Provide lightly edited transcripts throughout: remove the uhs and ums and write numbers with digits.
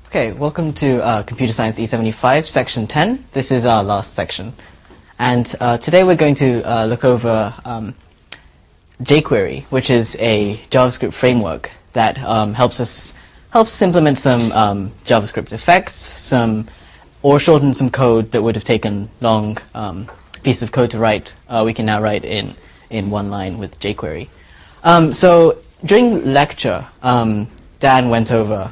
Okay, welcome to Computer Science E75, Section 10. This is our last section. And today we're going to look over jQuery, which is a JavaScript framework that helps implement some JavaScript effects, or shorten some code that would have taken long pieces of code to write. We can now write in one line with jQuery. So during lecture, Dan went over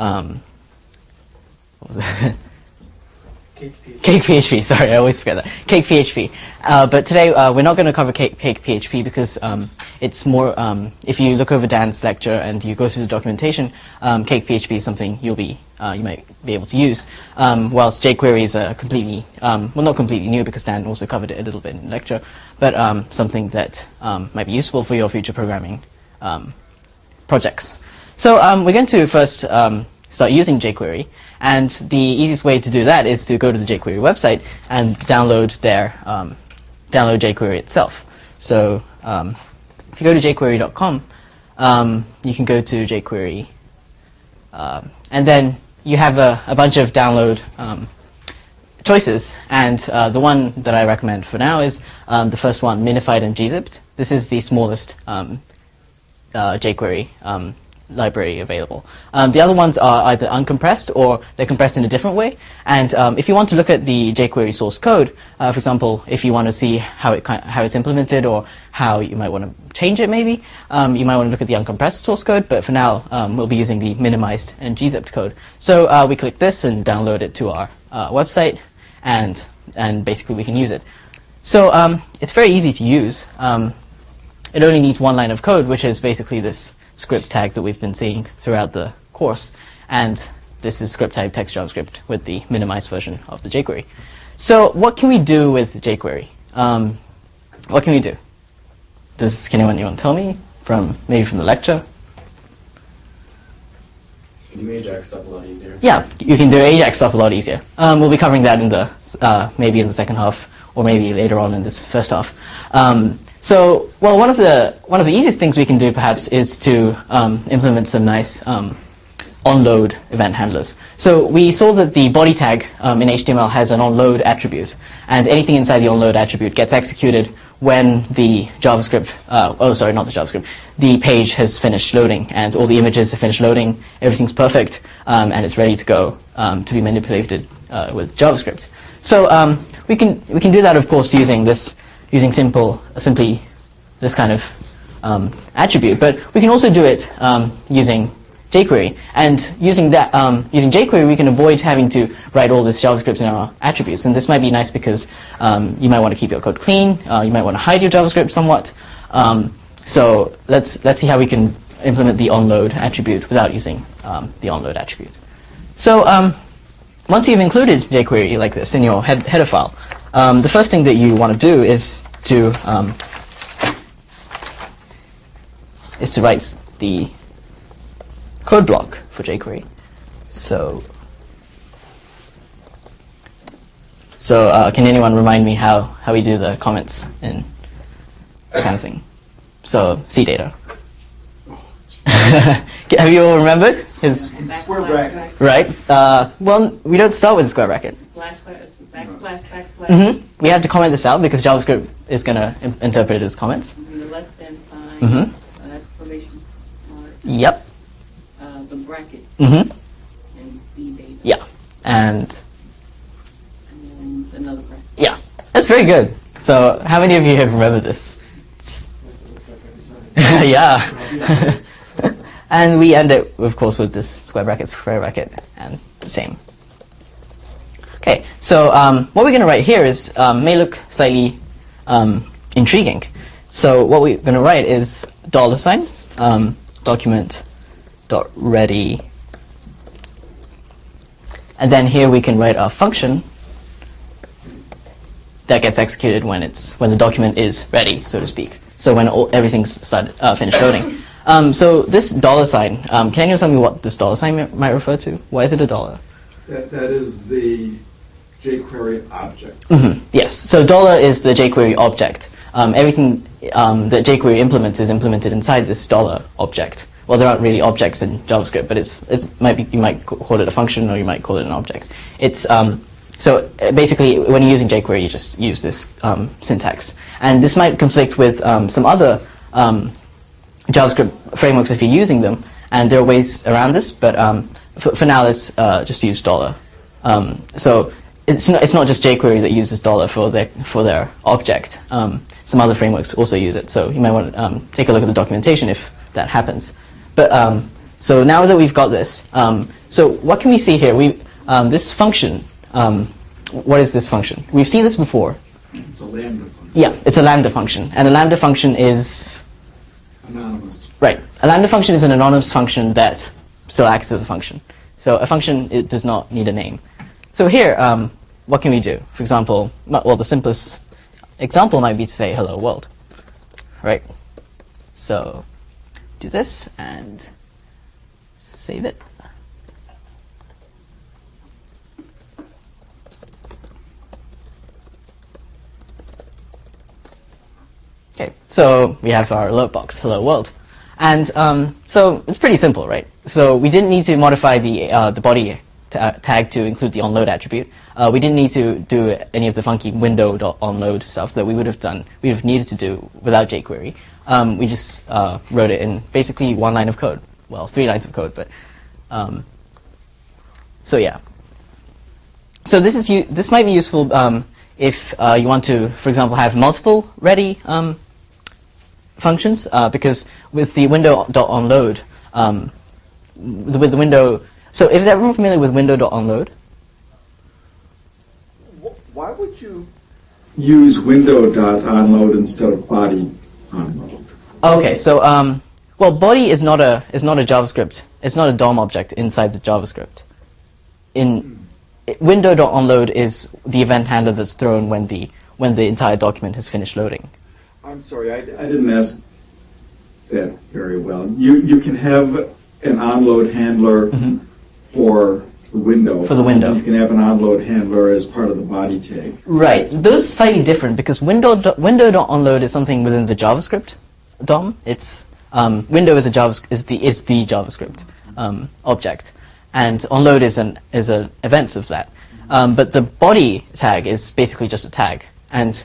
what was it? Cake PHP, sorry, I always forget that. Cake PHP. But today we're not going to cover Cake PHP because it's more, if you look over Dan's lecture and you go through the documentation, Cake PHP is something you might be able to use, whilst jQuery is a completely, well, not completely new because Dan also covered it a little bit in lecture, but something that might be useful for your future programming projects. So we're going to first start using jQuery. And the easiest way to do that is to go to the jQuery website and download jQuery itself. So if you go to jQuery.com, you can go to jQuery, and then you have a bunch of download choices. And the one that I recommend for now is the first one, Minified and gzipped. This is the smallest jQuery library available. The other ones are either uncompressed or they're compressed in a different way. And if you want to look at the jQuery source code, for example, if you want to see how it's implemented or how you might want to change it, maybe you might want to look at the uncompressed source code. But for now, we'll be using the minimized and gzipped code. So we click this and download it to our website, and basically we can use it. So it's very easy to use. It only needs one line of code, which is basically this script tag that we've been seeing throughout the course, and this is script type text JavaScript with the minimized version of the jQuery. So what can we do with jQuery? What can we do? Can anyone tell me maybe from the lecture? You can do Ajax stuff a lot easier. Yeah, you can do Ajax stuff a lot easier. We'll be covering that in the maybe in the second half or maybe later on in this first half. So, well, one of the easiest things we can do perhaps is to implement some nice onload event handlers. So we saw that the body tag in HTML has an onload attribute, and anything inside the onload attribute gets executed when the JavaScript, the page has finished loading, and all the images have finished loading, everything's perfect, and it's ready to go to be manipulated with JavaScript. So we can do that, of course, using simply this kind of attribute, but we can also do it using jQuery. And using jQuery, we can avoid having to write all this JavaScript in our attributes. And this might be nice because you might want to keep your code clean. You might want to hide your JavaScript somewhat. So let's see how we can implement the onload attribute without using the onload attribute. So once you've included jQuery like this in your header file, the first thing that you want to do is to write the code block for jQuery. So can anyone remind me how we do the comments in this kind of thing? So CData. Have you all remembered his square bracket? Right. Well, we don't start with a square bracket. Backslash. We have to comment this out because JavaScript is going to interpret it as comments. The less than sign, exclamation mark. Yep. The bracket. And C data. Yeah. And then another bracket. Yeah. That's very good. So how many of you have remembered this? Yeah. And we end it, of course, with this square bracket, and the same. Okay, so what we're going to write here is may look slightly intriguing. So what we're going to write is $document.ready, and then here we can write a function that gets executed when the document is ready, so to speak. So when everything's finished loading. So this $, can anyone tell me what this $sign might refer to? Why is it a dollar? That is the jQuery object. Yes. So $, is the jQuery object. Everything that jQuery implements is implemented inside this $, object, well, there aren't really objects in JavaScript, but you might call it a function or you might call it an object. So basically, when you're using jQuery, you just use this syntax. And this might conflict with some other JavaScript frameworks if you're using them, and there are ways around this, but for now, let's just use $. So it's not just jQuery that uses $, for their object. Some other frameworks also use it, so you might want to take a look at the documentation if that happens. But so now that we've got this, so what can we see here? This function. What is this function? We've seen this before. It's a lambda function. Yeah, it's a lambda function, and a lambda function is Anonymous. right. A lambda function is an anonymous function that still acts as a function. So a function, it does not need a name. So here, what can we do? For example, well, the simplest example might be to say hello world, right? So do this and save it. Okay, so we have our alert box, hello world. And so it's pretty simple, right? So we didn't need to modify the body tag to include the onload attribute. We didn't need to do any of the funky window.onload stuff that we would have needed to do without jQuery. We just wrote it in basically one line of code. Well, 3 lines of code, but so yeah. So this might be useful if you want to, for example, have multiple ready functions, because with the window.onload, with the window. So is everyone familiar with window.onload? Why would you use window.onload instead of body onload? Okay, so well, body is not a JavaScript. It's not a DOM object inside the JavaScript. Window.onload is the event handler that's thrown when the entire document has finished loading. I'm sorry, I didn't ask that very well. You can have an onload handler for the window. For the window. You can have an onload handler as part of the body tag. Right. Those are slightly different because window.onload is something within the JavaScript DOM. It's window is the JavaScript object, and onload is an event of that. But the body tag is basically just a tag, and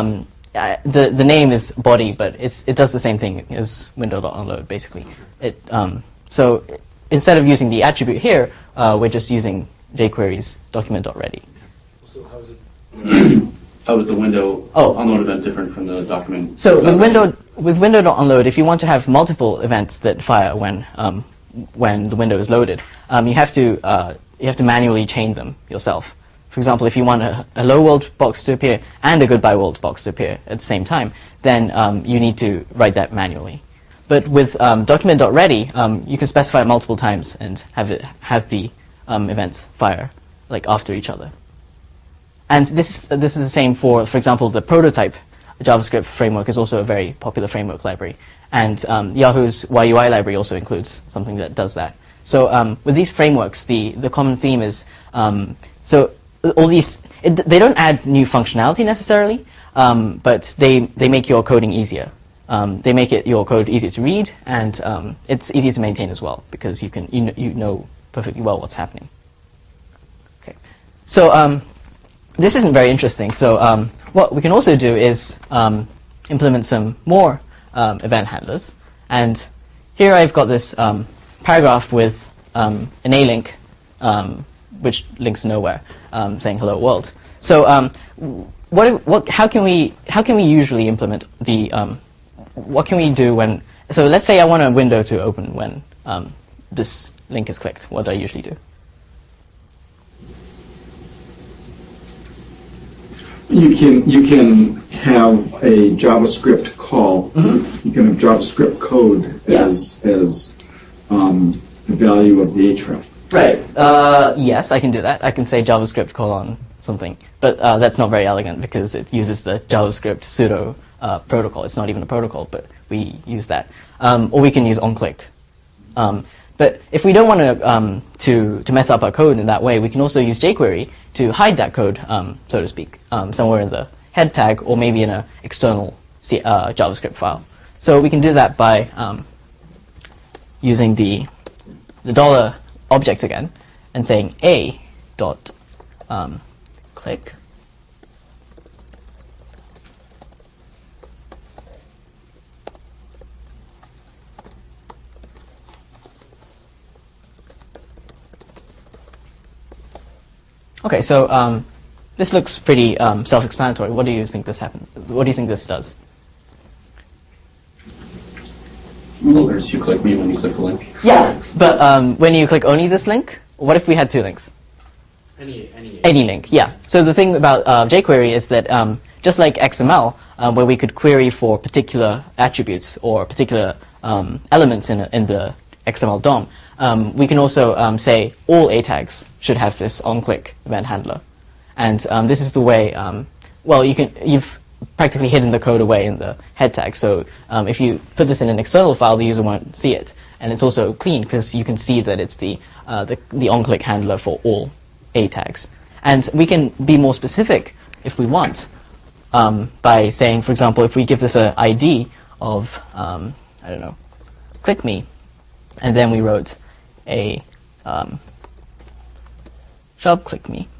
the name is body, but it does the same thing as window.onload basically. So instead of using the attribute here, we're just using jQuery's document.ready. So how is it? How is the window onload event different from the document? So with window.onload, if you want to have multiple events that fire when the window is loaded, you have to manually chain them yourself. For example, if you want a hello world box to appear and a goodbye world box to appear at the same time, then you need to write that manually. But with document.ready, you can specify it multiple times and have the events fire like after each other. And this is the same for example, the prototype JavaScript framework is also a very popular framework library. And Yahoo's YUI library also includes something that does that. So with these frameworks, the common theme is so all these they don't add new functionality necessarily, but they make your coding easier. They make your code easier to read, and it's easier to maintain as well because you know perfectly well what's happening. Okay, so this isn't very interesting. So what we can also do is implement some more event handlers, and here I've got this paragraph with an a-link, which links nowhere, saying hello world. So how can we usually implement the what can we do when, so let's say I want a window to open when this link is clicked. What do I usually do? You can have a JavaScript call. You can have JavaScript code as the value of the href. Right. Yes, I can do that. I can say JavaScript colon something, but that's not very elegant because it uses the JavaScript pseudo protocol. It's not even a protocol, but we use that. Or we can use onClick. But if we don't want to mess up our code in that way, we can also use jQuery to hide that code, so to speak, somewhere in the head tag or maybe in an external JavaScript file. So we can do that by using the dollar object again and saying a dot click. Okay, so this looks pretty self-explanatory. What do you think this happened? What do you think this does? Alerts you click me when you click the link. Yeah, but when you click only this link, what if we had two links? Any link, yeah. So the thing about jQuery is that just like XML, where we could query for particular attributes or particular elements in the XML DOM, we can also say all A tags should have this onClick event handler, and this is the way. Well, you've practically hidden the code away in the head tag. So if you put this in an external file, the user won't see it, and it's also clean because you can see that it's the onClick handler for all A tags. And we can be more specific if we want by saying, for example, if we give this an ID of I don't know, click me, and then we wrote a sharp click me.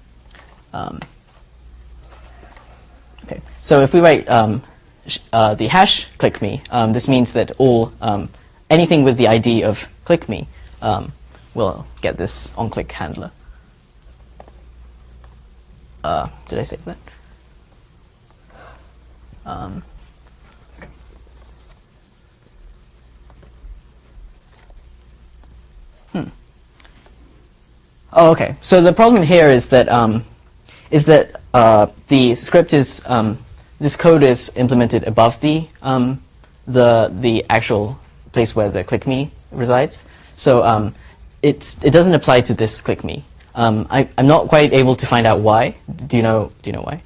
Okay, so if we write the hash click me, this means that all anything with the ID of click me will get this onClick handler. Did I save that? Oh, okay. So the problem here is that the script is this code is implemented above the actual place where the click me resides. So it doesn't apply to this click me. I'm not quite able to find out why. Do you know why?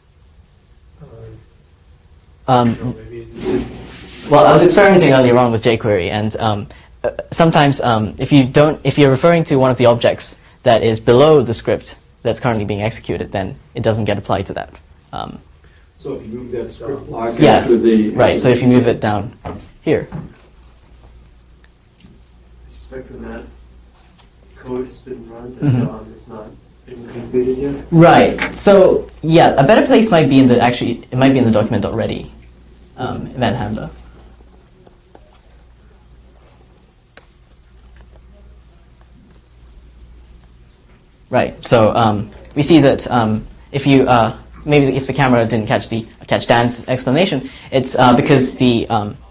Well, I was experimenting earlier on with jQuery, and sometimes if you're referring to one of the objects that is below the script that's currently being executed, then it doesn't get applied to that. So if you move that script block yeah, after the... right, so if you move it down here. I suspect when that code has been run, that it's not been completed yet. Right, so yeah, a better place might be in the, it might be in the document.ready event handler. Right. So we see that if you maybe if the camera didn't catch Dan's explanation, it's because the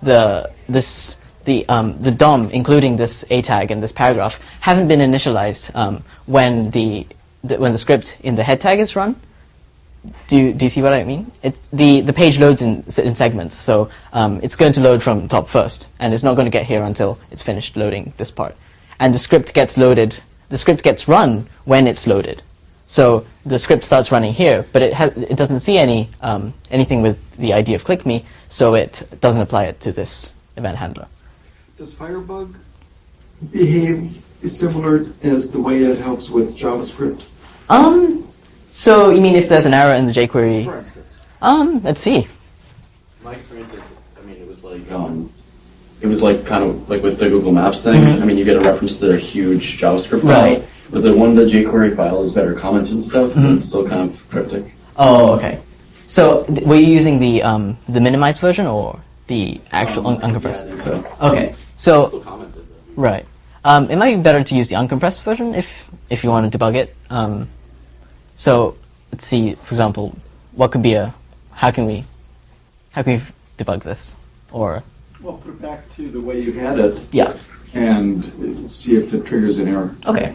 DOM, including this A tag and this paragraph, haven't been initialized when the script in the head tag is run. Do you see what I mean? It's the page loads in segments, so it's going to load from top first, and it's not going to get here until it's finished loading this part, and the script gets loaded. The script gets run when it's loaded. So the script starts running here, but it doesn't see anything with the ID of click me, so it doesn't apply it to this event handler. Does Firebug behave similar as the way it helps with JavaScript? So you mean if there's an error in the jQuery? For instance. Let's see. My experience is, I mean, it was like kind of like with the Google Maps thing. I mean, you get a reference to their huge JavaScript file, right? But the jQuery file is better commented and stuff, but it's still kind of cryptic. Oh, okay. So were you using the minimized version or the actual uncompressed? Yeah, I think so. Okay. Still So commented, though. right. It might be better to use the uncompressed version if you want to debug it. So let's see, for example, what could be how can we debug this? Or Well, put it back to the way you had it yeah. and see if it triggers an error. Okay.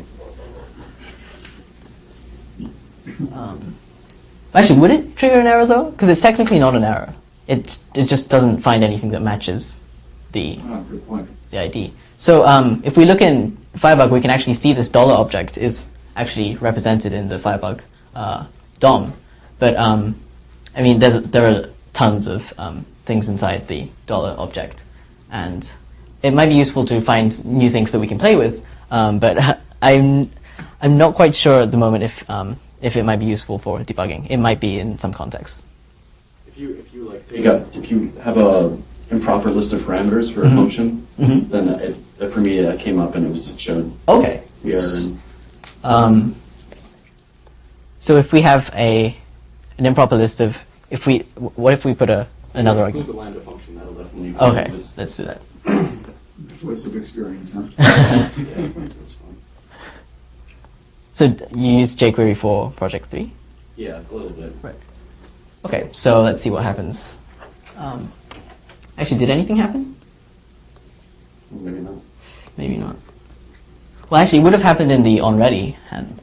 Actually, would it trigger an error though? Because it's technically not an error. It just doesn't find anything that matches the Good point. ID. So if we look in Firebug, we can actually see this dollar object is actually represented in the Firebug DOM. But I mean, there are tons of things inside the dollar object, and it might be useful to find new things that we can play with. But I'm not quite sure at the moment if it might be useful for debugging. It might be in some contexts. If you have a improper list of parameters for a function, then for me it came up and it showed Okay. the error. And, So if we have an improper list of, what if we put another exclude argument? the lambda function. That'll definitely. Okay, This, let's do that. Voice of experience, huh? yeah, that's fine. So you use jQuery for project 3? Yeah, a little bit. Right. Okay, so let's see what happens. Actually, did anything happen? Maybe not. Maybe not. Well, actually, it would have happened in the onReady hand.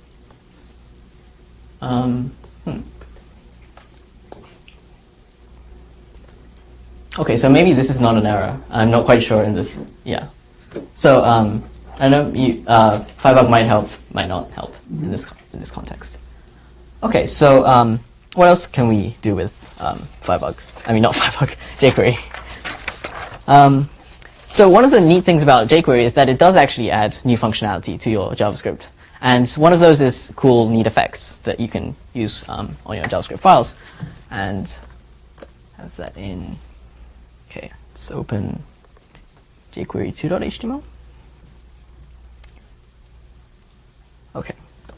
Okay, so maybe this is not an error. I'm not quite sure in this. Yeah. So I know Firebug might help, might not help in this context. Okay, so what else can we do with Firebug? I mean, not Firebug, jQuery. So one of the neat things about jQuery is that it does actually add new functionality to your JavaScript. And one of those is cool, neat effects that you can use on your JavaScript files. And have that in. Okay, let's open jQuery 2.html. Okay.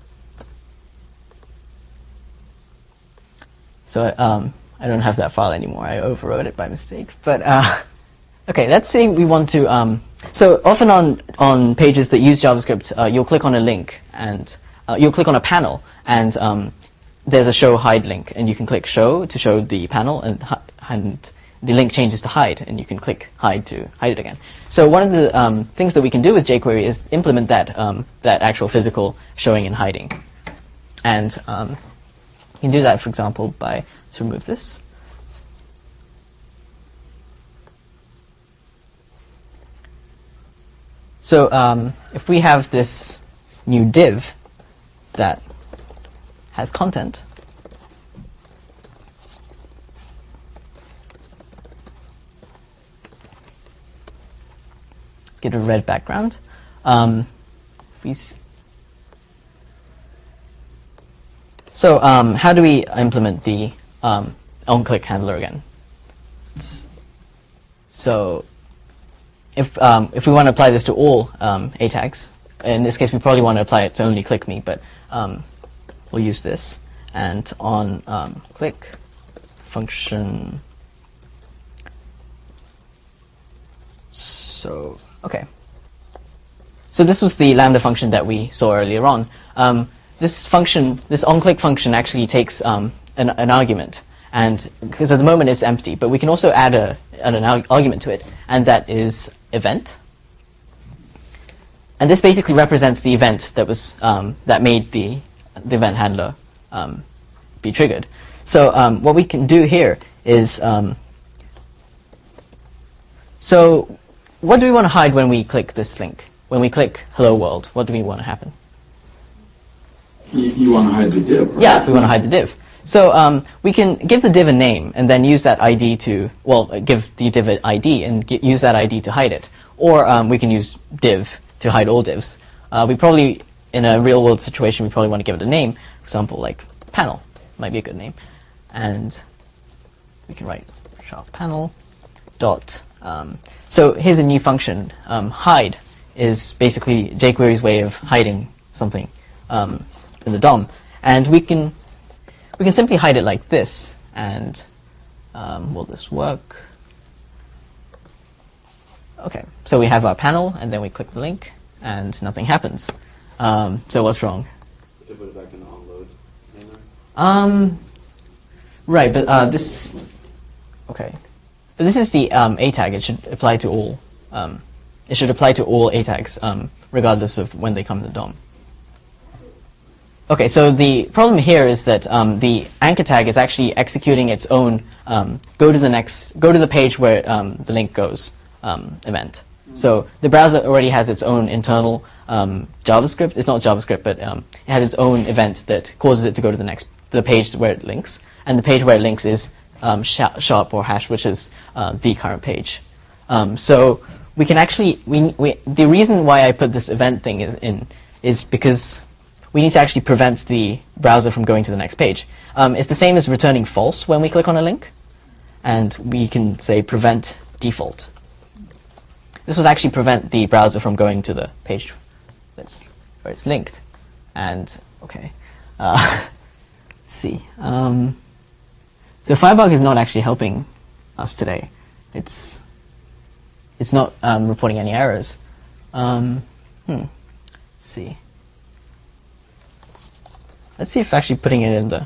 So I don't have that file anymore. I overwrote it by mistake. But okay, let's say we want to. So often on pages that use JavaScript, you'll click on a link and you'll click on a panel, and there's a show hide link, and you can click show to show the panel, and the link changes to hide, and you can click hide to hide it again. So one of the things that we can do with jQuery is implement that that actual physical showing and hiding, and you can do that, for example, by let's remove this. So if we have this new div that has content, get a red background. So how do we implement the on-click handler again? So if we want to apply this to all A tags, in this case we probably want to apply it to only click me, but we'll use this. And on click function. So okay. So this was the Lambda function that we saw earlier on. This function, this onClick function, actually takes an argument, and because at the moment it's empty, but we can also add an argument to it, and that is event. And this basically represents the event that was that made the event handler be triggered. So what we can do here is so what do we want to hide when we click this link? When we click Hello World, what do we want to happen? You want to hide the div, right? Yeah, we want to hide the div. So we can give the div a name and then use that ID to, well, give the div an ID and use that ID to hide it. Or we can use div to hide all divs. We probably, in a real world situation, we probably want to give it a name. For example, like panel might be a good name. And we can write sharp panel dot. So here's a new function. Hide is basically jQuery's way of hiding something in the DOM, and we can simply hide it like this. And will this work? Okay, so we have our panel, and then we click the link, and nothing happens. So what's wrong? Did put it back in the onload. Right, but this. Okay, but this is the A tag. It should apply to all. It should apply to all A tags, regardless of when they come in the DOM. Okay, so the problem here is that the anchor tag is actually executing its own go to the page where the link goes event. So the browser already has its own internal JavaScript. It's not JavaScript, but it has its own event that causes it to go to the page where it links, and the page where it links is sharp or hash, which is the current page. So we can actually the reason why I put this event thing in is because we need to actually prevent the browser from going to the next page. It's the same as returning false when we click on a link. and we can say prevent default. This will actually prevent the browser from going to the page where it's linked. And okay, let's see. So Firebug is not actually helping us today. It's not reporting any errors. Let's see. Let's see if actually putting it in the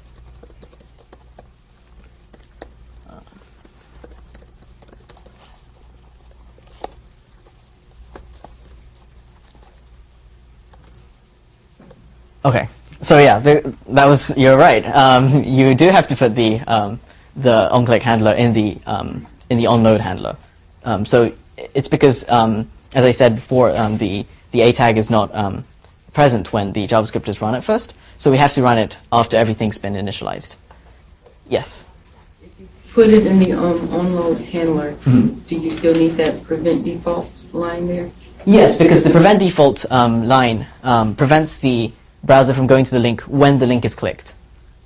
okay. So yeah, you're right. You do have to put the onClick handler in the onload handler. So it's because, as I said before, the A tag is not present when the JavaScript is run at first. So we have to run it after everything's been initialized. Yes. If you put it in the onload handler, do you still need that prevent default line there? Yes, because the prevent default line prevents the browser from going to the link when the link is clicked.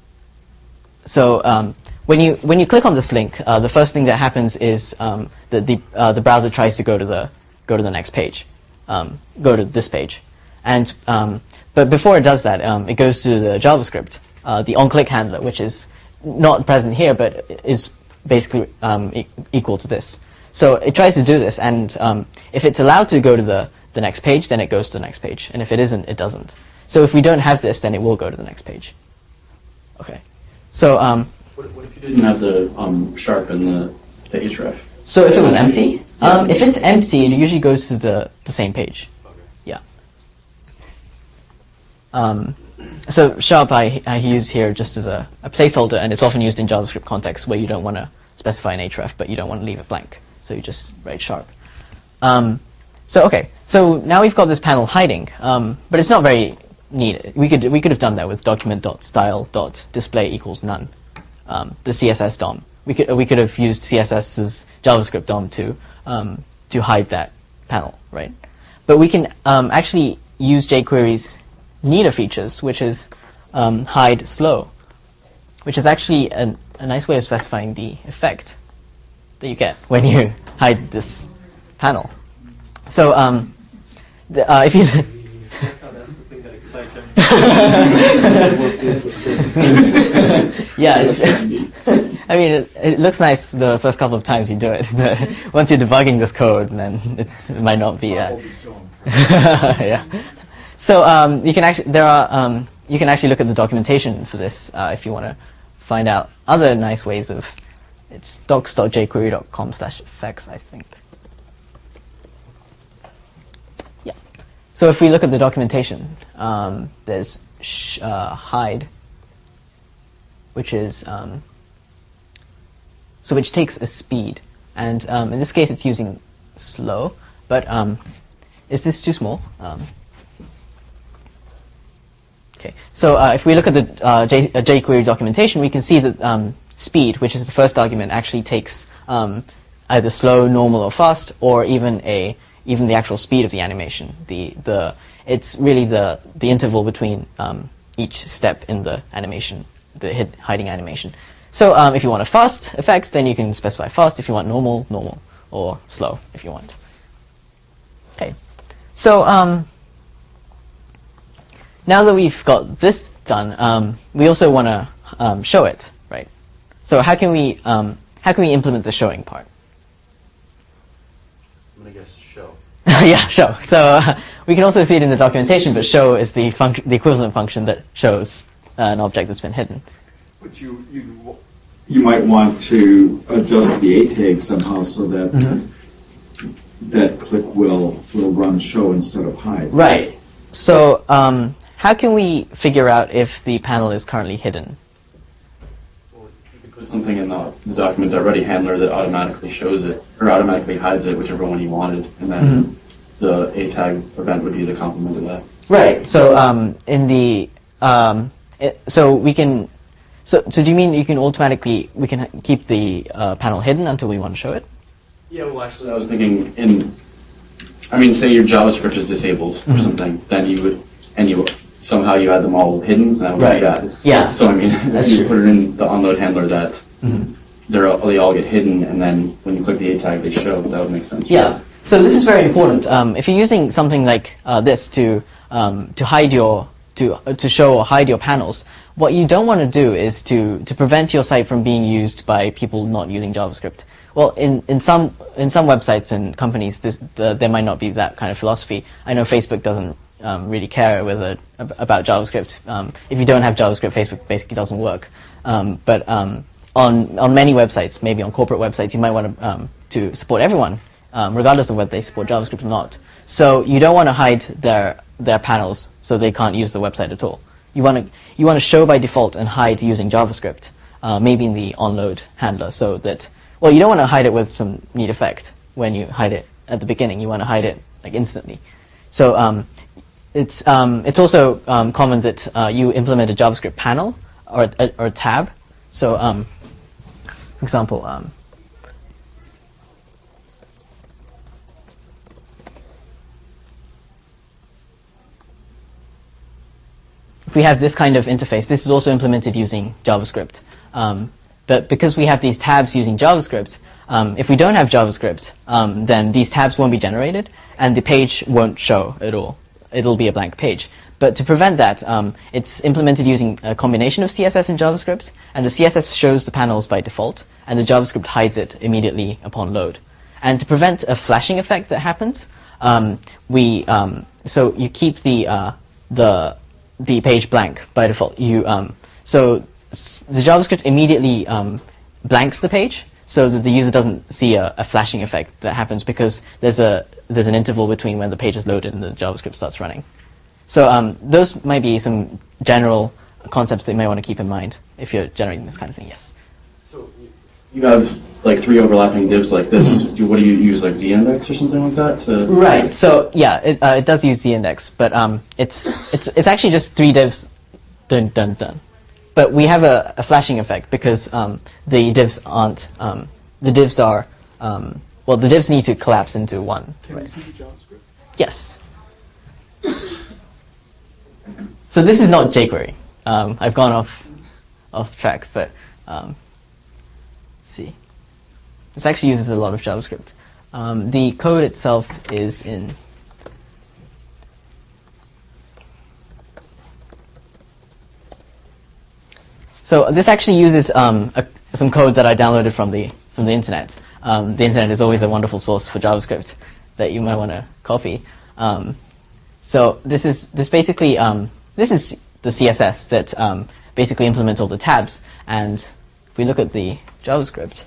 So when you click on this link, the first thing that happens is that the browser tries to go to the next page, go to this page, and but before it does that, it goes to the JavaScript, the onClick handler, which is not present here, but is basically equal to this. So it tries to do this, and if it's allowed to go to the next page, then it goes to the next page, and if it isn't, it doesn't. So if we don't have this, then it will go to the next page. Okay. So what if you didn't have the sharp and the href? So if it was empty, if it's empty, it usually goes to the same page. Okay. Yeah. So sharp I use here just as a placeholder, and it's often used in JavaScript contexts where you don't want to specify an href, but you don't want to leave it blank. So you just write sharp. So okay, so now we've got this panel hiding, but it's not very neat. We could have done that with document.style.display equals none, the CSS DOM. We could have used CSS's JavaScript DOM to hide that panel, right? But we can actually use jQuery's neater features, which is hide slow, which is actually a nice way of specifying the effect that you get when you hide this panel. So if you That's the thing that excites yeah, I mean, it looks nice the first couple of times you do it. But once you're debugging this code, then it might not be. Yeah. So you can actually you can actually look at the documentation for this if you want to find out other nice ways of. It's docs.jquery.com/effects, I think. Yeah. So if we look at the documentation, there's hide, which is which takes a speed, and in this case it's using slow. But is this too small? Okay. So if we look at the jQuery documentation, we can see that speed, which is the first argument, actually takes either slow, normal, or fast, or even the actual speed of the animation. It's really the interval between each step in the animation, the hiding animation. So if you want a fast effect, then you can specify fast. If you want normal, normal, or slow if you want. Okay. So now that we've got this done, we also want to show it, right? So how can we implement the showing part? I'm gonna guess show. Yeah, show. So we can also see it in the documentation, but show is the equivalent function that shows an object that's been hidden. But you might want to adjust the A tag somehow so that that click will run show instead of hide. Right. So how can we figure out if the panel is currently hidden? Well, you could put something in the document.ready handler that automatically shows it, or automatically hides it, whichever one you wanted, and then the A tag event would be the complement of that. Right. So in the so we can. So do you mean we can keep the panel hidden until we want to show it? Yeah, well, actually, I was thinking say your JavaScript is disabled or something, then somehow you had them all hidden, that would be bad. Yeah. So, if you put it in the onload handler that they all get hidden, and then when you click the A tag, they show. That would make sense. Yeah. So this is very important. If you're using something like this to hide your to show or hide your panels, what you don't want to do is to prevent your site from being used by people not using JavaScript. Well, in some websites and companies, there might not be that kind of philosophy. I know Facebook doesn't really care about JavaScript. If you don't have JavaScript, Facebook basically doesn't work. But on many websites, maybe on corporate websites, you might want to support everyone, regardless of whether they support JavaScript or not. So you don't want to hide their panels so they can't use the website at all. You want to show by default and hide using JavaScript, maybe in the onload handler, so that, well, you don't want to hide it with some neat effect when you hide it at the beginning. You want to hide it like instantly. So it's also common that you implement a JavaScript panel or a tab. So for example, if we have this kind of interface, this is also implemented using JavaScript. But because we have these tabs using JavaScript, if we don't have JavaScript, then these tabs won't be generated, and the page won't show at all. It'll be a blank page. But to prevent that, it's implemented using a combination of CSS and JavaScript, and the CSS shows the panels by default, and the JavaScript hides it immediately upon load. And to prevent a flashing effect that happens, so you keep the page blank by default. So the JavaScript immediately blanks the page so that the user doesn't see a flashing effect that happens because there's an interval between when the page is loaded and the JavaScript starts running. So those might be some general concepts that you may want to keep in mind if you're generating this kind of thing. Yes. So you have like 3 overlapping divs like this. What do you use, like ZIndex or something like that? Right. So yeah, it does use ZIndex, but it's actually just 3 divs. Dun dun dun. But we have a flashing effect because the divs aren't. The divs are. Well, the divs need to collapse into one. Can you see JavaScript? Yes. So this is not jQuery. I've gone off track, but let's see. This actually uses a lot of JavaScript. The code itself is in. So this actually uses some code that I downloaded from the internet. The internet is always a wonderful source for JavaScript that you might want to copy. So this is basically this is the CSS that basically implements all the tabs. And if we look at the JavaScript,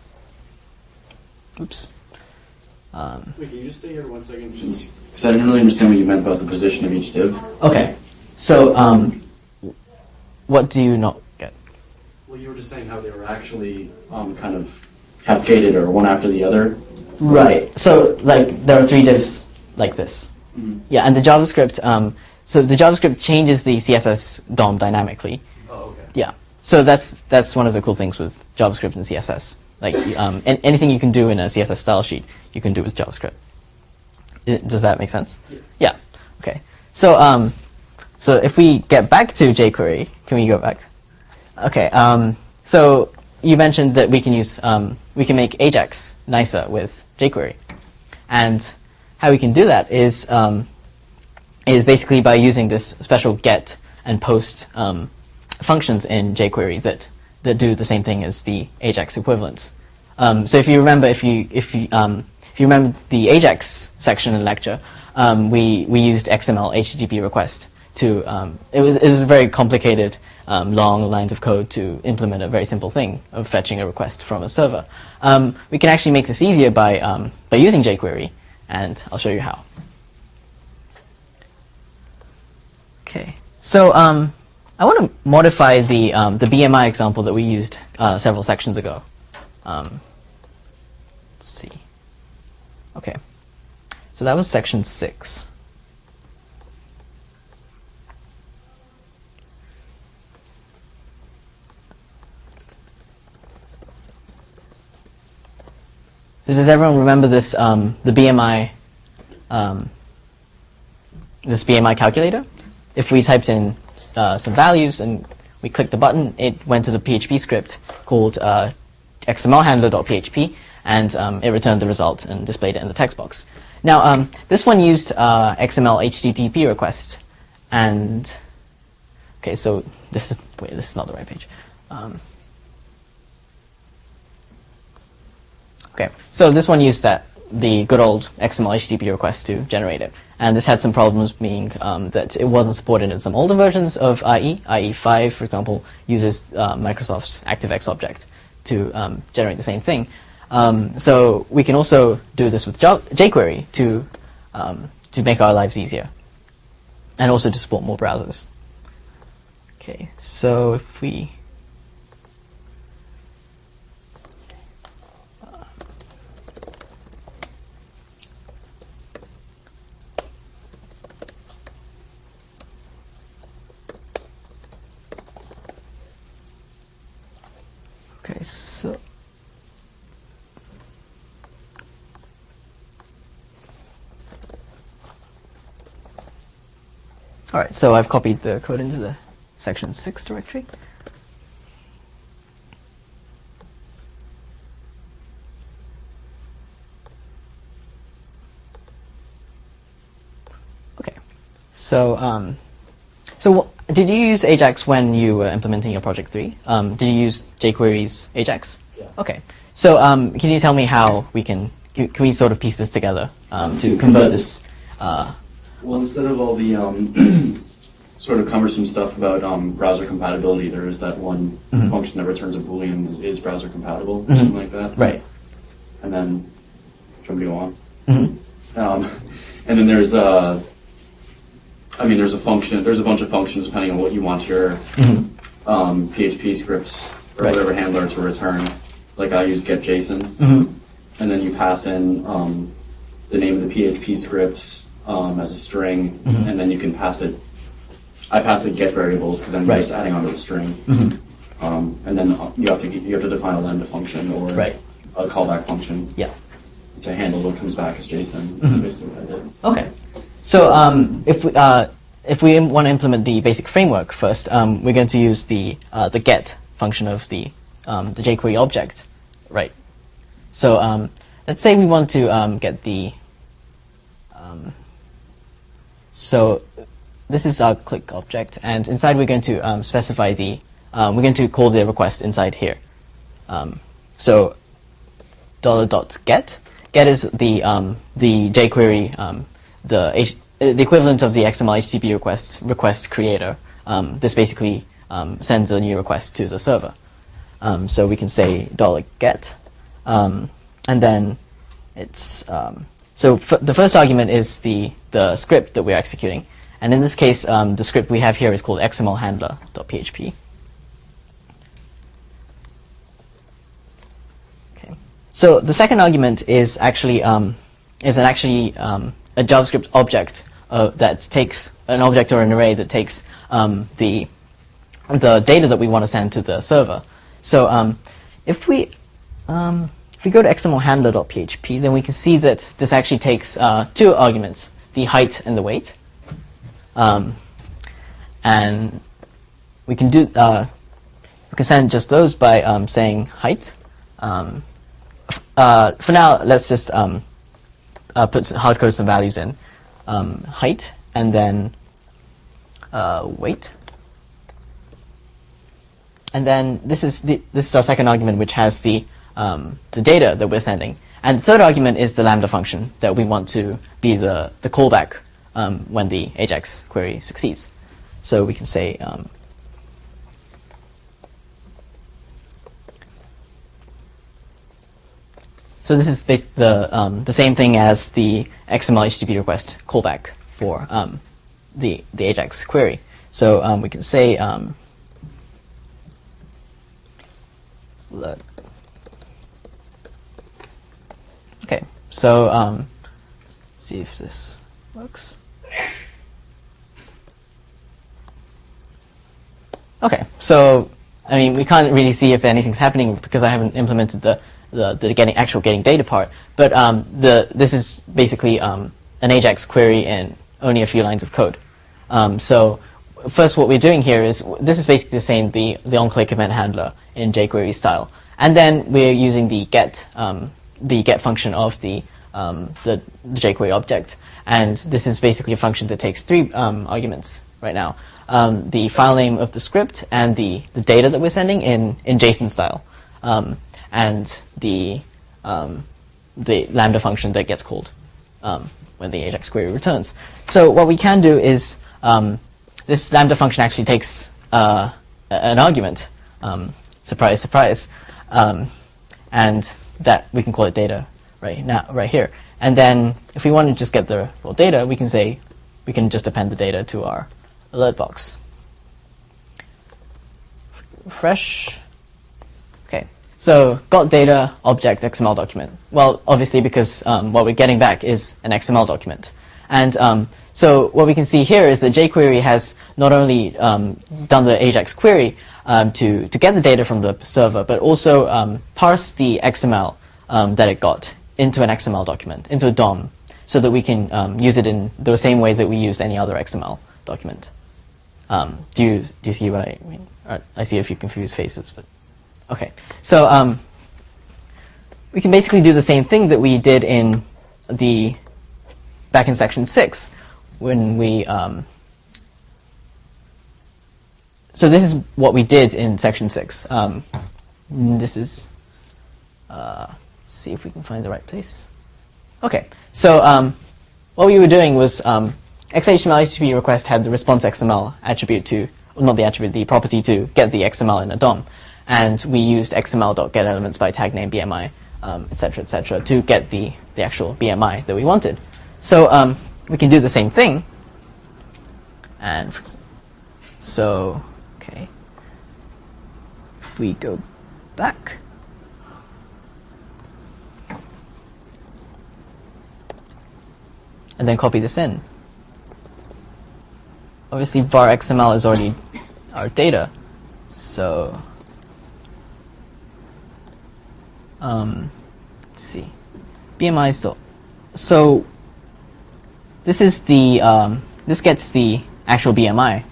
oops. Wait, can you just stay here 1 second? Because I didn't really understand what you meant about the position of each div. Okay. So what do you not get? Well, you were just saying how they were actually kind of cascaded or one after the other. Right. So like there are 3 divs like this. Mm-hmm. Yeah, and the JavaScript. So the JavaScript changes the CSS DOM dynamically. Oh, okay. Yeah. So that's one of the cool things with JavaScript and CSS. Like anything you can do in a CSS style sheet, you can do with JavaScript. Does that make sense? Yeah. Yeah. Okay. So so if we get back to jQuery, can we go back? Okay. So you mentioned that we can use we can make Ajax nicer with jQuery, and how we can do that is basically by using this special get and post functions in jQuery that do the same thing as the Ajax equivalents. So if you remember, if you remember the Ajax section in the lecture, we used XML HTTP request to. It was a very complicated, long lines of code to implement a very simple thing of fetching a request from a server. We can actually make this easier by using jQuery, and I'll show you how. Okay, so I want to modify the BMI example that we used several sections ago. Let's see. Okay, so that was section 6. So does everyone remember this? The BMI, this BMI calculator. If we typed in some values and we clicked the button, it went to the PHP script called XML handler.php, and it returned the result and displayed it in the text box. Now, this one used XML HTTP request, and okay, so this is not the right page. Okay, so this one used the good old XML HTTP request to generate it, and this had some problems, being that it wasn't supported in some older versions of IE. IE 5, for example, uses Microsoft's ActiveX object to generate the same thing. So we can also do this with jQuery to make our lives easier, and also to support more browsers. Okay, so if we okay, so all right, so I've copied the code into the section 6 directory. Okay, so did you use Ajax when you were implementing your project 3? Did you use jQuery's Ajax? Yeah. Okay, so can you tell me how we can we sort of piece this together to convert this? Well, instead of all the sort of cumbersome stuff about browser compatibility, there is that one function that returns a boolean is browser compatible, or something like that. Right. And then, shall we go on? And then there's there's a function. There's a bunch of functions depending on what you want your PHP scripts or whatever handler to return. Like I use getJSON, and then you pass in the name of the PHP scripts as a string, and then you can pass it. I pass it get variables because I'm just adding onto the string, and then you have to define a lambda function or a callback function. Yeah. To handle what comes back as JSON. That's basically what I did. Okay. So if we want to implement the basic framework first, we're going to use the get function of the jQuery object, right? So let's say we want to get the so this is our click object, and inside we're going to specify the we're going to call the request inside here. So $.get. Get is the jQuery, the equivalent of the XML HTTP request creator. This basically sends a new request to the server. So we can say $get, and then it's so the first argument is the script that we're executing, and in this case, the script we have here is called xmlhandler.php. So the second argument is actually a JavaScript object that takes an object or an array that takes the data that we want to send to the server. So if we go to xmlhandler.php, then we can see that this actually takes two arguments: the height and the weight. And we can send just those by saying height. For now, let's just hard code some values in. Height, and then weight. And then this is our second argument, which has the data that we're sending. And the third argument is the lambda function that we want to be the callback when the Ajax query succeeds. So we can say so this is basically the same thing as the XML HTTP request callback for the Ajax query. So we can say okay. So see if this works. Okay. So I mean, we can't really see if anything's happening because I haven't implemented the getting data part, but this is basically an Ajax query in only a few lines of code. So first, what we're doing here is this is basically the same the on-click event handler in jQuery style, And then we're using the get function of the jQuery object. And this is basically a function that takes 3 arguments right now. The file name of the script and the data that we're sending in JSON style. And the Lambda function that gets called when the AJAX query returns. So what we can do is this Lambda function actually takes an argument. Surprise, surprise. And that we can call it data right here. And then if we want to just get the raw data, we can say we can just append the data to our alert box. Refresh. Okay. So got data object XML document. Well, obviously because what we're getting back is an XML document. And so what we can see here is that jQuery has not only done the AJAX query to get the data from the server, but also parsed the XML that it got into an XML document, into a DOM, so that we can use it in the same way that we used any other XML document. Do you see what I mean? I see a few confused faces, but okay. So we can basically do the same thing that we did back in section 6 when we. So this is what we did in section 6. This is. See if we can find the right place. Okay, so what we were doing was XHTML HTTP request had the response XML attribute to, well, not the attribute, the property to get the XML in a DOM, and we used XML.getElements by tag name BMI, etc., to get the actual BMI that we wanted. So we can do the same thing, and so okay, if we go back. And then copy this in. Obviously, var XML is already our data, so let's see, BMI still. So this is the this gets the actual BMI.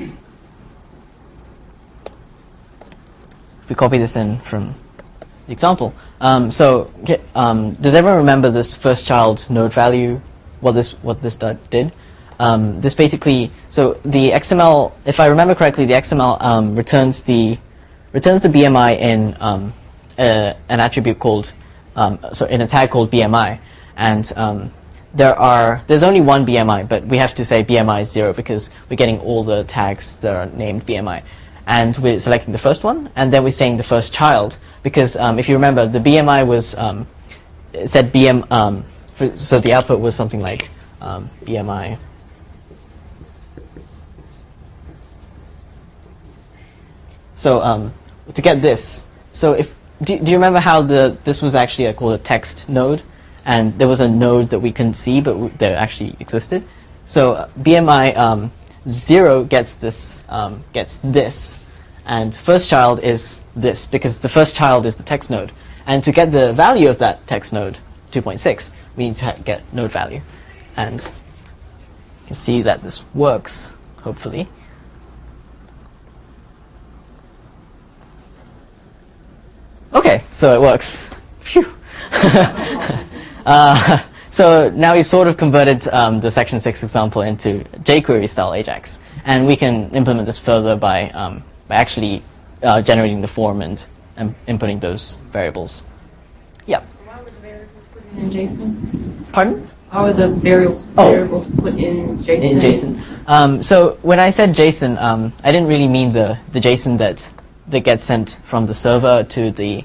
If we copy this in from the example, does everyone remember this first child node value? What this did? This basically, so the XML, if I remember correctly, the XML returns the BMI in an attribute called, in a tag called BMI, and there's only one BMI, but we have to say BMI is 0 because we're getting all the tags that are named BMI, and we're selecting the first one, and then we're saying the first child because if you remember, the BMI was it said BM. So the output was something like BMI. So to get this, so do you remember how this was actually called a text node, and there was a node that we couldn't see, but that actually existed. So BMI 0 gets this, and first child is this because the first child is the text node, and to get the value of that text node, 2.6. We need to get node value, and you can see that this works, hopefully. Okay, so it works. Phew. So now we've sort of converted the section 6 example into jQuery style AJAX, and we can implement this further by actually generating the form and inputting those variables. Yeah. In JSON? Pardon? How are the variables put in JSON? In JSON. So when I said JSON, I didn't really mean the JSON that gets sent from the server to the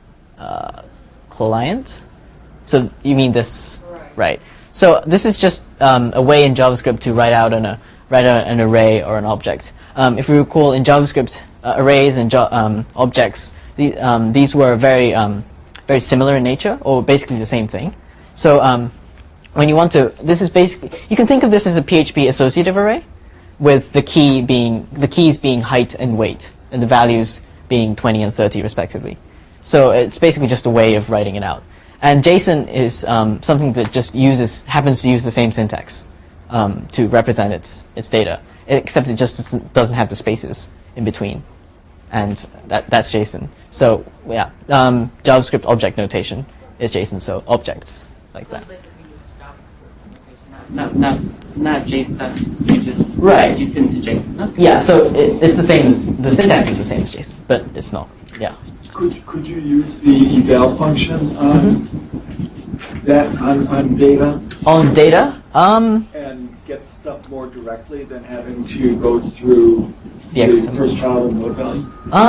client. So you mean this, right? So this is just a way in JavaScript to write out an array or an object. If we recall, in JavaScript, arrays and objects, these were very similar in nature, or basically the same thing. So when you want to, this is basically, you can think of this as a PHP associative array, with the keys being height and weight, and the values being 20 and 30 respectively. So it's basically just a way of writing it out. And JSON is something that just happens to use the same syntax to represent its data, except it just doesn't have the spaces in between. and that's JSON. So yeah, JavaScript object notation is JSON. So objects like that. Not JSON. You just Right. You send to JSON. Okay. Yeah. So it's the same as the syntax is the same as JSON, but it's not. Yeah. Could you use the eval function on that on data On data, and get stuff more directly than having to go through the XML. first child and load value?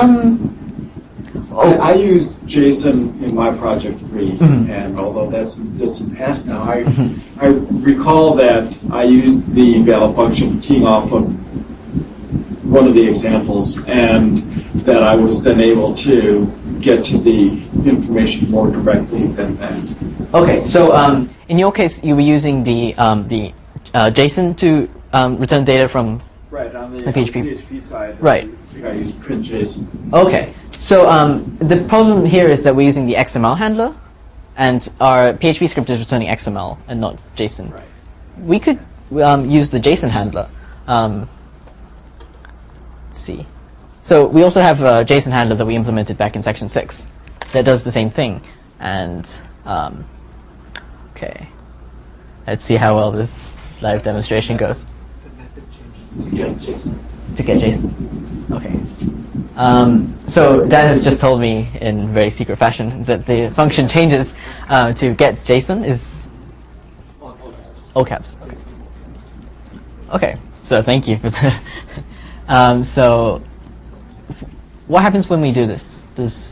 Oh. I used JSON in my project 3, and although that's in the distant past now, I recall that I used the eval function keying off of one of the examples, and that I was then able to get to the information more directly than that. Okay, so in your case, you were using the JSON to return data from. Right, on the PHP. side, Right. I think I used print JSON. Okay, so the problem here is that we're using the XML handler, and our PHP script is returning XML and not JSON. Right. We could use the JSON handler. Let's see. So we also have a JSON handler that we implemented back in section 6 that does the same thing. And okay, let's see how well this live demonstration goes. To get JSON. To get JSON. Okay. So Dan has just told me in very secret fashion that the function changes to get JSON is all caps. Okay. Okay. So thank you for that. So what happens when we do this?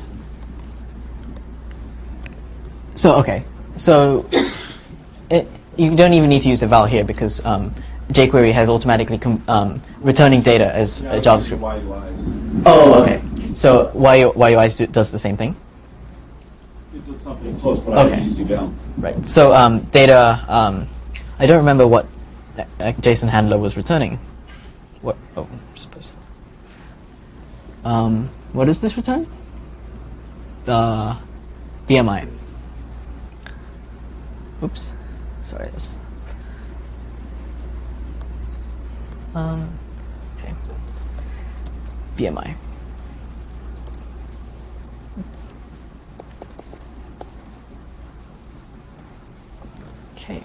Okay. So you don't even need to use eval here because jQuery has automatically returning data as a JavaScript. YUIs. Oh, okay. So YUIs does the same thing? It does something close, but I Okay. use eval. Right. So data, I don't remember what JSON handler was returning. What? Oh, I'm supposed to. What is this return? BMI. Oops. Sorry. This. Okay. BMI. Okay.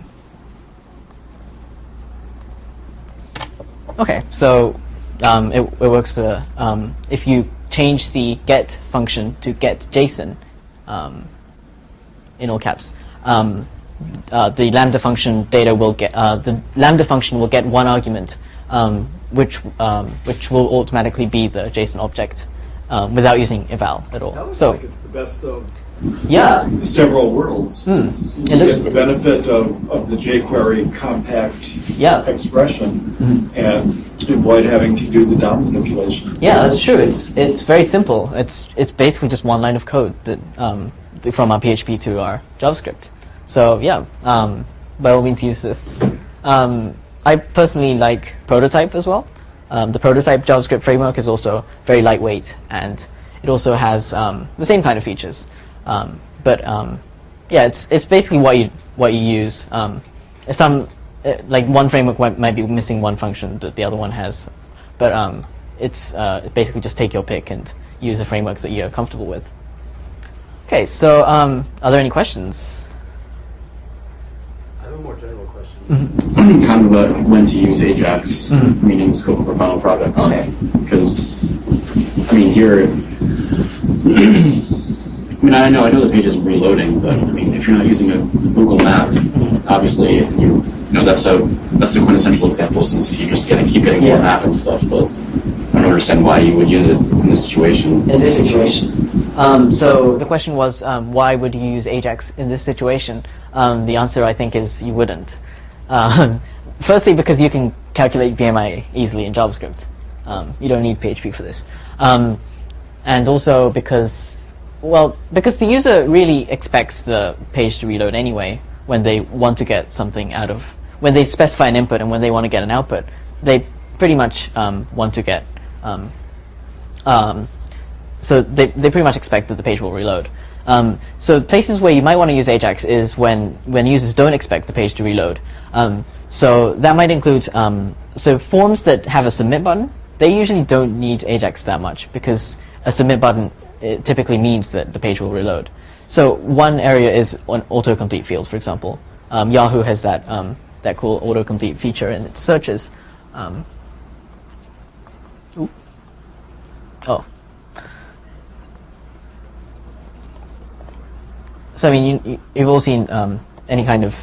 Okay, so it works to, if you change the get function to get JSON in all caps, the lambda function data will get the lambda function will get one argument, which will automatically be the JSON object without using eval at all. That looks So like it's the best of yeah, several worlds. You It looks- get the benefit of the jQuery compact Yeah. expression and avoid having to do the DOM manipulation. yeah, that's true. It's very simple. It's basically just one line of code that from our PHP to our JavaScript. So yeah, by all means use this. I personally like Prototype as well. The Prototype JavaScript framework is also very lightweight, and it also has the same kind of features. But yeah, it's basically what you use. Like one framework might be missing one function that the other one has, but it's basically just take your pick and use a framework that you're comfortable with. Okay, so are there any questions? I have a more general question. Kind of when to use Ajax, meaning scope for final products. Okay. Because, I mean, here, I know the page isn't reloading, but I mean, if you're not using a Google map, obviously, that's the quintessential example since you're just keep getting more map and stuff. But I don't understand why you would use it in this situation. In this situation. So the question was, why would you use Ajax in this situation? The answer, I think, is you wouldn't. Firstly, because you can calculate BMI easily in JavaScript. You don't need PHP for this. And also because the user really expects the page to reload anyway when they want to get something out of, when they specify an input and when they want to get an output, they pretty much want to get, so they pretty much expect that the page will reload. So places where you might want to use Ajax is when users don't expect the page to reload. So that might include, so forms that have a submit button, they usually don't need Ajax that much because a submit button, it typically means that the page will reload. So one area is an autocomplete field, for example. Yahoo has that that cool autocomplete feature in its searches. Oh. So I mean, you've all seen any kind of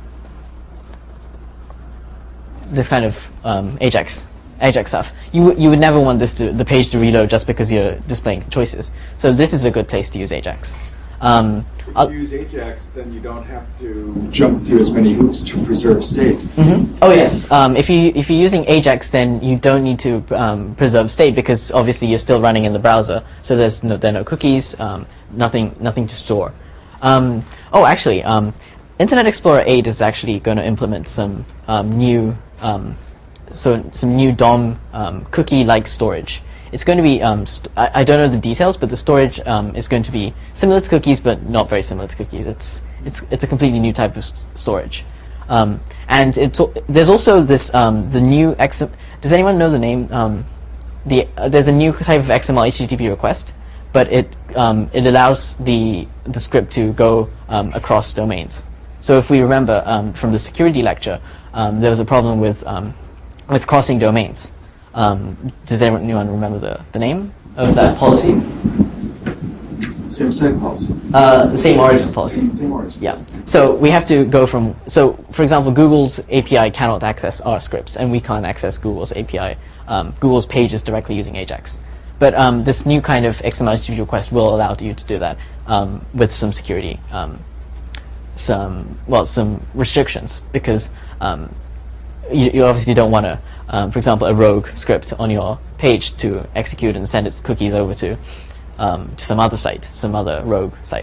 this kind of Ajax stuff. You would never want the page to reload just because you're displaying choices. So this is a good place to use Ajax. If you use Ajax, then you don't have to jump through as many hoops to preserve state. Mm-hmm. Oh yes. If you're using Ajax, then you don't need to preserve state because obviously you're still running in the browser. So there are no cookies, nothing to store. Actually, Internet Explorer 8 is actually going to implement some new some new DOM cookie-like storage. It's going to be, I don't know the details, but the storage is going to be similar to cookies, but not very similar to cookies. It's a completely new type of storage. And there's also this, the new does anyone know the name? There's a new type of XML HTTP request, but it allows the script to go across domains. So if we remember from the security lecture, there was a problem with crossing domains. Does anyone remember the name of that policy? Same site policy. Same origin policy. Same origin. Yeah. So we have to go from, so for example, Google's API cannot access our scripts, and we can't access Google's API, Google's pages directly using Ajax. But this new kind of XML HTTP request will allow you to do that with some security, some restrictions, because you obviously don't want to, for example, a rogue script on your page to execute and send its cookies over to some other site, some other rogue site.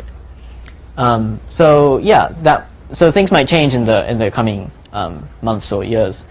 So yeah, so things might change in the coming months or years.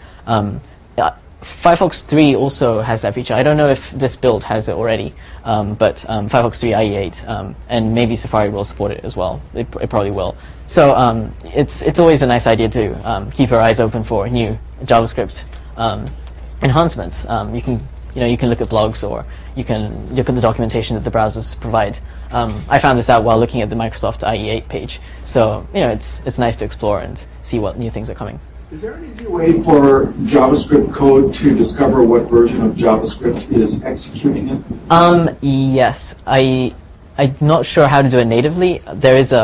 Firefox 3 also has that feature. I don't know if this build has it already, but Firefox 3 IE8 and maybe Safari will support it as well. It probably will. So it's always a nice idea to keep your eyes open for new JavaScript enhancements. You can look at blogs, or you can look at the documentation that the browsers provide. I found this out while looking at the Microsoft IE8 page. So it's nice to explore and see what new things are coming. Is there an easy way for JavaScript code to discover what version of JavaScript is executing it? Yes. I'm not sure how to do it natively. There is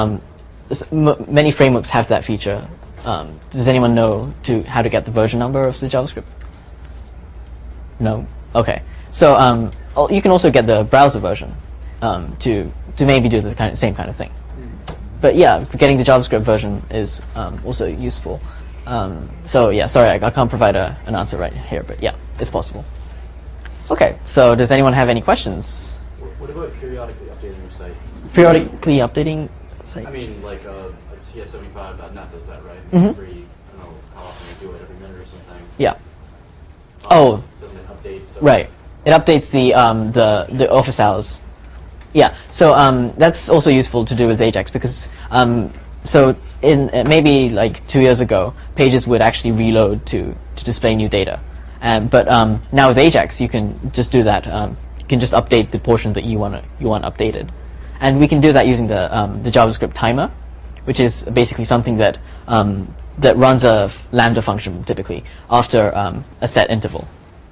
many frameworks have that feature. Does anyone know how to get the version number of the JavaScript? No? Okay. So you can also get the browser version to maybe do the same kind of thing. But yeah, getting the JavaScript version is also useful. So yeah, sorry, I can't provide an answer right here, but yeah, it's possible. Okay, so does anyone have any questions? What about periodically updating your site? Periodically updating site? I mean, like CS75.net does that, right? Mm-hmm. Every, I don't know how often you do it, every minute or something. Yeah. Doesn't it update? So Right. It updates the office hours. Yeah. So that's also useful to do with Ajax because so in maybe like 2 years ago, pages would actually reload to display new data, but now with Ajax, you can just do that. You can just update the portion that you want updated, and we can do that using the JavaScript timer, which is basically something that that runs a Lambda function typically after a set interval.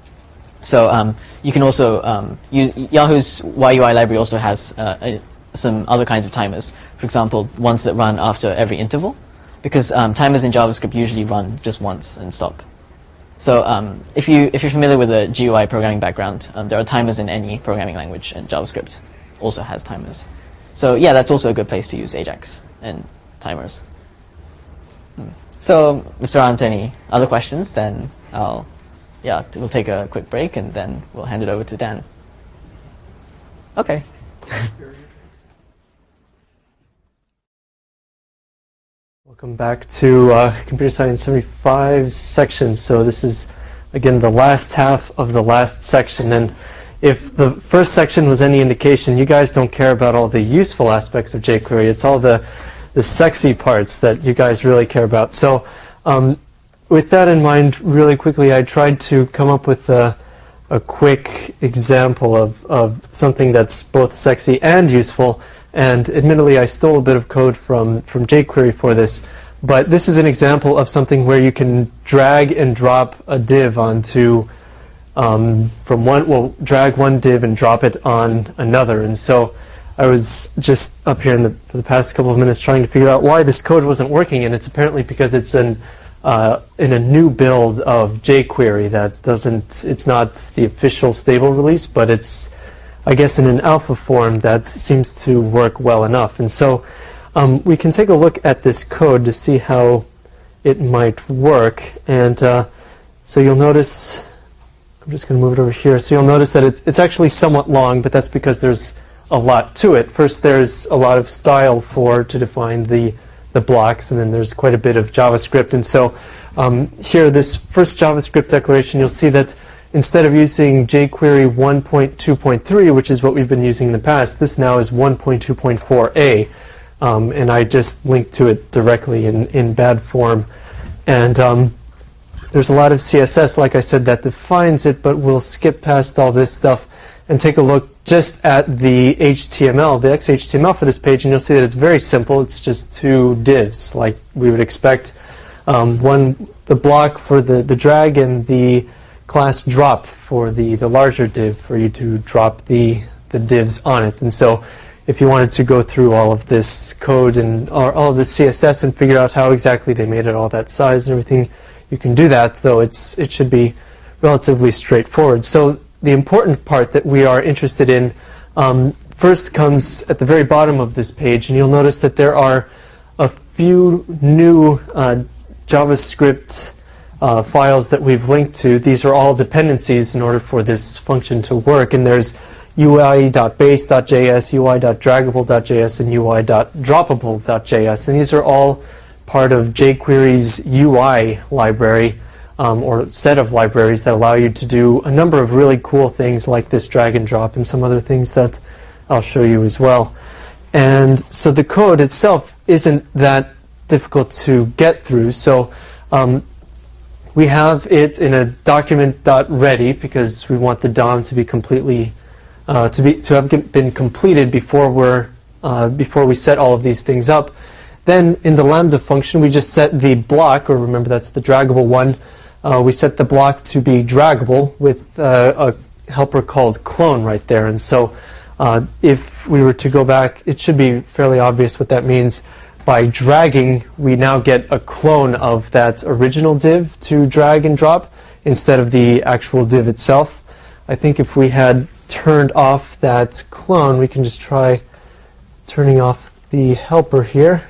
So you can also use Yahoo's YUI library also has some other kinds of timers. For example, ones that run after every interval, because timers in JavaScript usually run just once and stop. So if you're familiar with the GUI programming background, there are timers in any programming language, and JavaScript also has timers. So yeah, that's also a good place to use Ajax and timers. So if there aren't any other questions, then we'll take a quick break and then we'll hand it over to Dan. Okay. Welcome back to Computer Science 75 section. So this is, again, the last half of the last section. And if the first section was any indication, you guys don't care about all the useful aspects of jQuery. It's all the sexy parts that you guys really care about. So with that in mind, really quickly, I tried to come up with a a quick example of something that's both sexy and useful. And admittedly, I stole a bit of code from jQuery for this. But this is an example of something where you can drag and drop a div onto drag one div and drop it on another. And so I was just up here for the past couple of minutes trying to figure out why this code wasn't working, and it's apparently because it's in a new build of jQuery it's not the official stable release, but it's, I guess, in an alpha form that seems to work well enough. And so we can take a look at this code to see how it might work. And so you'll notice, I'm just going to move it over here. So you'll notice that it's actually somewhat long, but that's because there's a lot to it. First, there's a lot of style to define the blocks, and then there's quite a bit of JavaScript. And so here, this first JavaScript declaration, you'll see that instead of using jQuery 1.2.3, which is what we've been using in the past, this now is 1.2.4a. And I just linked to it directly in bad form. And there's a lot of CSS, like I said, that defines it, but we'll skip past all this stuff and take a look just at the HTML, the XHTML for this page, and you'll see that it's very simple. It's just two divs, like we would expect. The block for the drag and the class drop for the larger div for you to drop the divs on it. And so if you wanted to go through all of this code and all of this CSS and figure out how exactly they made it all that size and everything, you can do that, though it should be relatively straightforward. So the important part that we are interested in first comes at the very bottom of this page, and you'll notice that there are a few new JavaScript files that we've linked to. These are all dependencies in order for this function to work, and there's ui.base.js, ui.draggable.js, and ui.droppable.js. And these are all part of jQuery's UI library, or set of libraries that allow you to do a number of really cool things like this drag and drop and some other things that I'll show you as well. And so the code itself isn't that difficult to get through. So we have it in a document.ready because we want the DOM to be completely to have been completed before we set all of these things up. Then in the Lambda function, we just set the block, or remember that's the draggable one. We set the block to be draggable with a helper called clone right there. And so if we were to go back, it should be fairly obvious what that means. By dragging, we now get a clone of that original div to drag and drop instead of the actual div itself. I think if we had turned off that clone, we can just try turning off the helper here.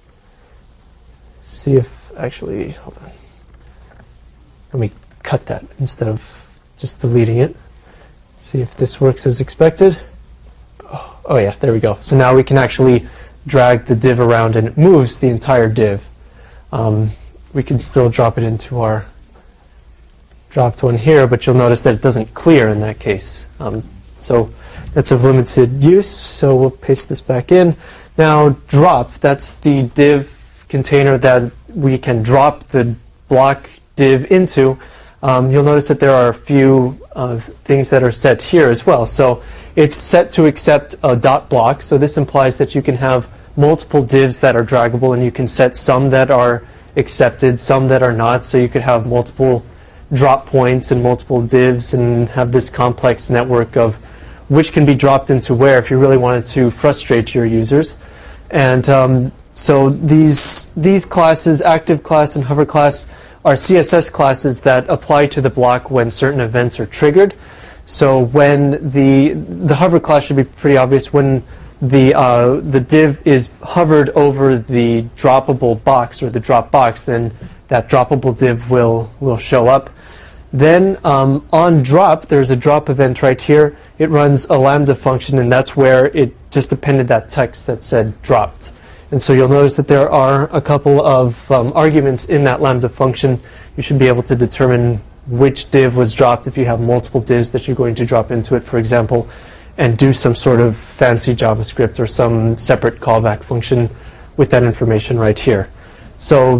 See if, actually, hold on. Let me cut that instead of just deleting it. See if this works as expected. Oh yeah, there we go. So now we can actually drag the div around and it moves the entire div. We can still drop it into our dropped one here, but you'll notice that it doesn't clear in that case. So that's of limited use, so we'll paste this back in. Now drop, that's the div container that we can drop the block div into. You'll notice that there are a few things that are set here as well. So it's set to accept a dot block, so this implies that you can have multiple divs that are draggable, and you can set some that are accepted, some that are not, so you could have multiple drop points and multiple divs and have this complex network of which can be dropped into where if you really wanted to frustrate your users. And so these classes, active class and hover class, are CSS classes that apply to the block when certain events are triggered. So when the hover class should be pretty obvious. When the div is hovered over the droppable box or the drop box, then that droppable div will show up. Then on drop, there's a drop event right here. It runs a Lambda function, and that's where it just appended that text that said dropped. And so you'll notice that there are a couple of arguments in that Lambda function. You should be able to determine which div was dropped if you have multiple divs that you're going to drop into it, for example, and do some sort of fancy JavaScript or some separate callback function with that information right here. So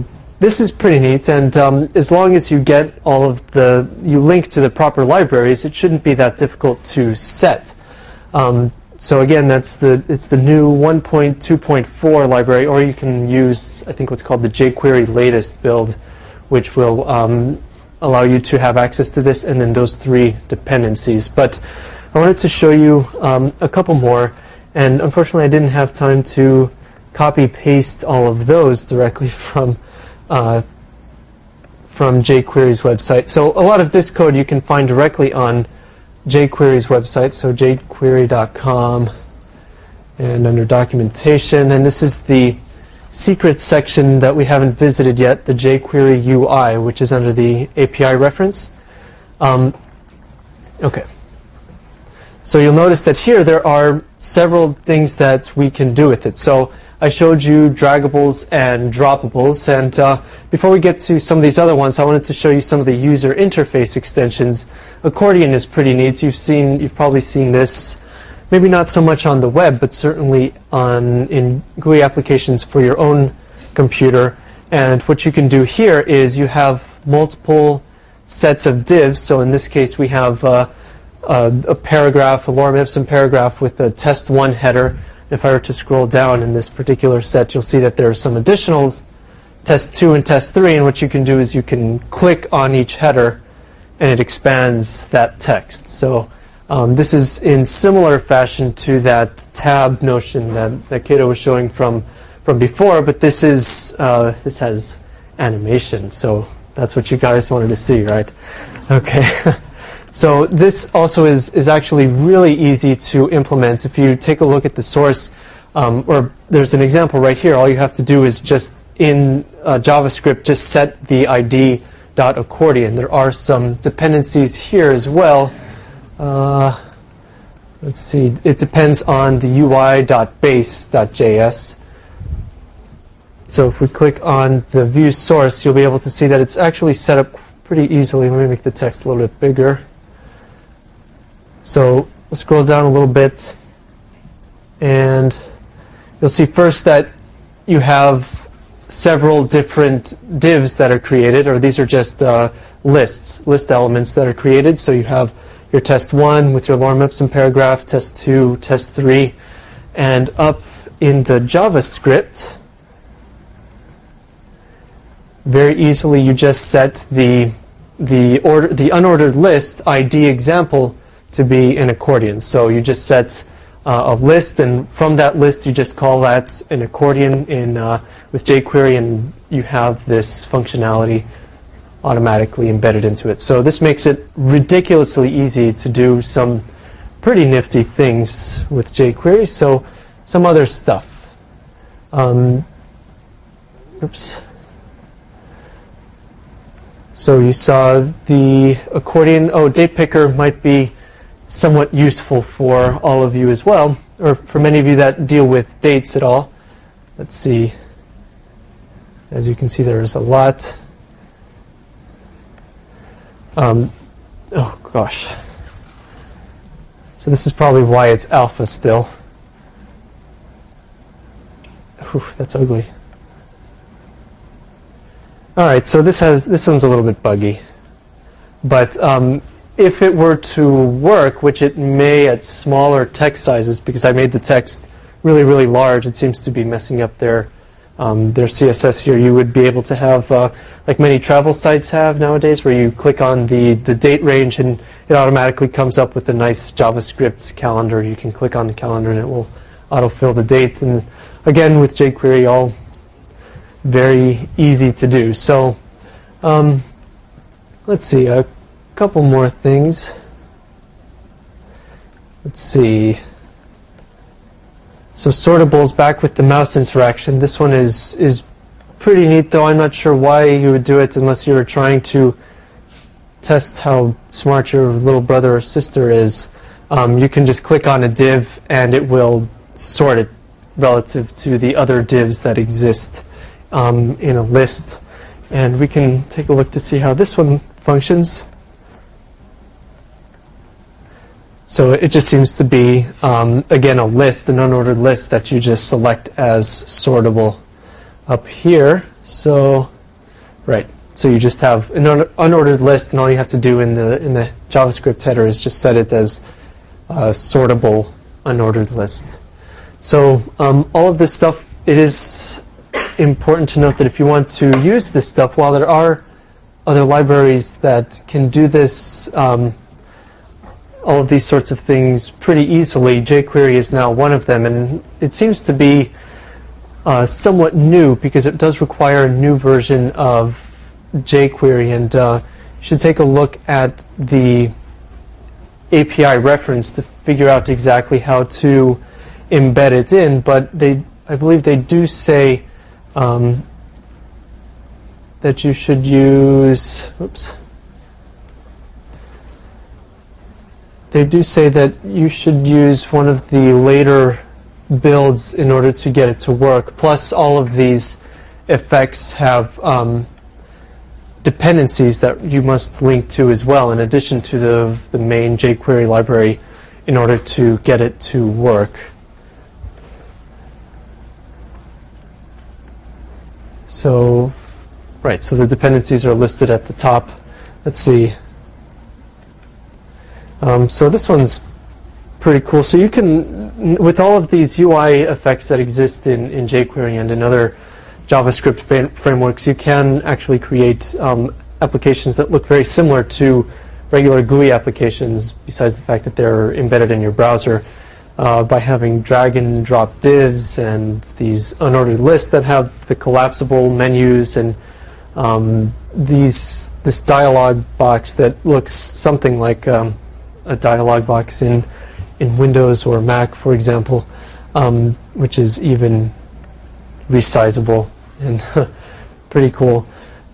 this is pretty neat, and as long as you get you link to the proper libraries, it shouldn't be that difficult to set. So again, it's the new 1.2.4 library, or you can use, I think, what's called the jQuery latest build, which will allow you to have access to this, and then those 3 dependencies. But I wanted to show you a couple more, and unfortunately I didn't have time to copy-paste all of those directly from jQuery's website. So a lot of this code you can find directly on jQuery's website, so jQuery.com, and under documentation, and this is the secret section that we haven't visited yet, the jQuery UI, which is under the API reference. Okay. So you'll notice that here there are several things that we can do with it. So I showed you draggables and droppables, and before we get to some of these other ones, I wanted to show you some of the user interface extensions. Accordion is pretty neat. You've probably seen this, maybe not so much on the web, but certainly in GUI applications for your own computer. And what you can do here is you have multiple sets of divs. So in this case, we have a paragraph, a lorem ipsum paragraph with a test1 header. If I were to scroll down in this particular set, you'll see that there are some additionals, test2 and test3, and what you can do is you can click on each header and it expands that text. So this is in similar fashion to that tab notion that Kato was showing from before, but this has animation, so that's what you guys wanted to see, right? Okay. So this also is actually really easy to implement. If you take a look at the source, or there's an example right here, all you have to do is just in JavaScript, just set the ID.accordion. There are some dependencies here as well. Let's see, it depends on the UI.base.js. So if we click on the view source, you'll be able to see that it's actually set up pretty easily. Let me make the text a little bit bigger. So we'll scroll down a little bit, and you'll see first that you have several different divs that are created, or these are just list elements that are created. So you have your test1 with your lorem ipsum paragraph, test2, test3, and up in the JavaScript, very easily you just set the unordered list ID example to be an accordion. So you just set a list, and from that list you just call that an accordion with jQuery, and you have this functionality automatically embedded into it. So this makes it ridiculously easy to do some pretty nifty things with jQuery. So some other stuff. Oops. So you saw the accordion. Oh, date picker might be somewhat useful for all of you as well, or for many of you that deal with dates at all. Let's see. As you can see, there's a lot. Oh gosh. So this is probably why it's alpha still. Whew, that's ugly. All right, so this one's a little bit buggy, but if it were to work, which it may at smaller text sizes, because I made the text really, really large, it seems to be messing up their CSS here. You would be able to have, like many travel sites have nowadays, where you click on the date range and it automatically comes up with a nice JavaScript calendar. You can click on the calendar and it will autofill the date. And again, with jQuery, all very easy to do. So let's see, a couple more things. Let's see. So sortables, back with the mouse interaction. This one is pretty neat, though I'm not sure why you would do it unless you were trying to test how smart your little brother or sister is. You can just click on a div and it will sort it relative to the other divs that exist in a list. And we can take a look to see how this one functions. So it just seems to be, again, a list, an unordered list that you just select as sortable up here. So Right. So you just have an unordered list, and all you have to do in the JavaScript header is just set it as a sortable unordered list. So all of this stuff, it is important to note that if you want to use this stuff, while there are other libraries that can do this, all of these sorts of things pretty easily, jQuery is now one of them, and it seems to be somewhat new because it does require a new version of jQuery, and you should take a look at the API reference to figure out exactly how to embed it in, but I believe they do say that you should use, they do say that you should use one of the later builds in order to get it to work. Plus, all of these effects have dependencies that you must link to as well, in addition to the main jQuery library, in order to get it to work. So, right, so the dependencies are listed at the top. Let's see. So this one's pretty cool. So you can, with all of these UI effects that exist in jQuery and in other JavaScript frameworks, you can actually create applications that look very similar to regular GUI applications, besides the fact that they're embedded in your browser, by having drag and drop divs and these unordered lists that have the collapsible menus, and this dialog box that looks something like a dialog box in Windows or Mac, for example, which is even resizable and pretty cool.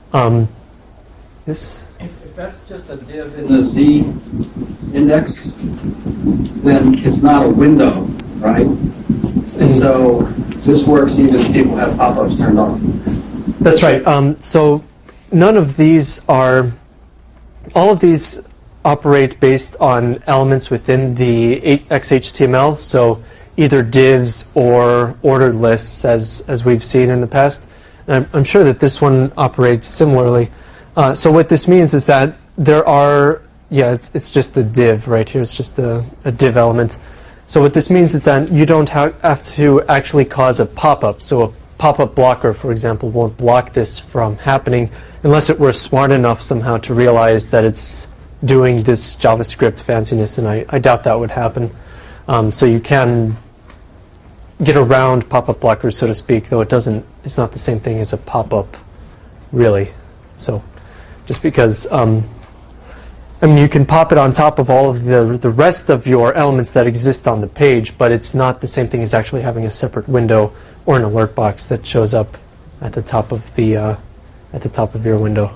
This. If that's just a div in the Z index, then it's not a window, right? And so this works even if people have pop-ups turned on. That's right. So none of these are, all of these operate based on elements within the XHTML, so either divs or ordered lists, as we've seen in the past. And I'm sure that this one operates similarly. So what this means is that there are, it's just a div right here. It's just a div element. So what this means is that you don't have to actually cause a pop-up. So a pop-up blocker, for example, won't block this from happening unless it were smart enough somehow to realize that it's doing this JavaScript fanciness, and I doubt that would happen. So you can get around pop-up blockers, so to speak, though it's not the same thing as a pop-up, really. So just because, you can pop it on top of all of the rest of your elements that exist on the page, but it's not the same thing as actually having a separate window or an alert box that shows up at the top of your window.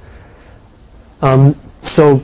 So,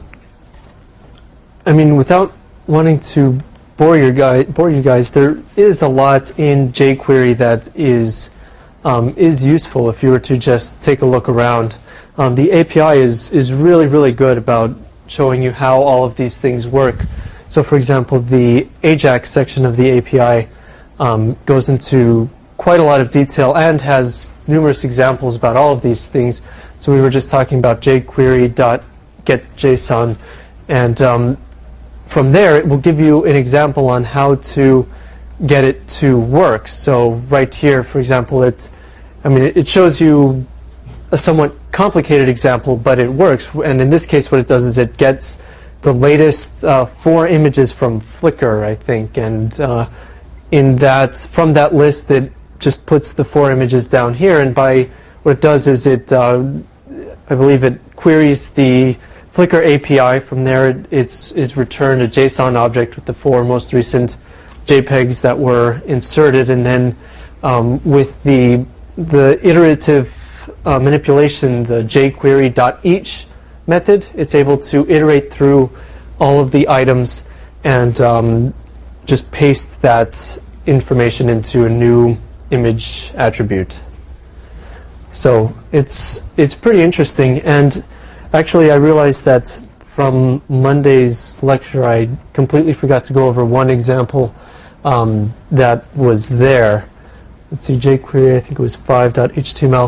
without wanting to bore you guys, there is a lot in jQuery that is useful if you were to just take a look around. The API is really, really good about showing you how all of these things work. So, for example, the Ajax section of the API goes into quite a lot of detail and has numerous examples about all of these things. So we were just talking about jQuery.getJSON, and from there it will give you an example on how to get it to work. So right here, for example, it shows you a somewhat complicated example, but it works. And in this case, what it does is it gets the latest 4 images from Flickr, I think, and from that list, it just puts the 4 images down here. And by what it does is I believe it queries the Flickr API. From there, is returned a JSON object with the 4 most recent JPEGs that were inserted, and then with the iterative manipulation, the jQuery.each method, it's able to iterate through all of the items and just paste that information into a new image attribute. So it's pretty interesting. And actually, I realized that from Monday's lecture, I completely forgot to go over one example that was there. Let's see, jQuery, I think it was 5.html.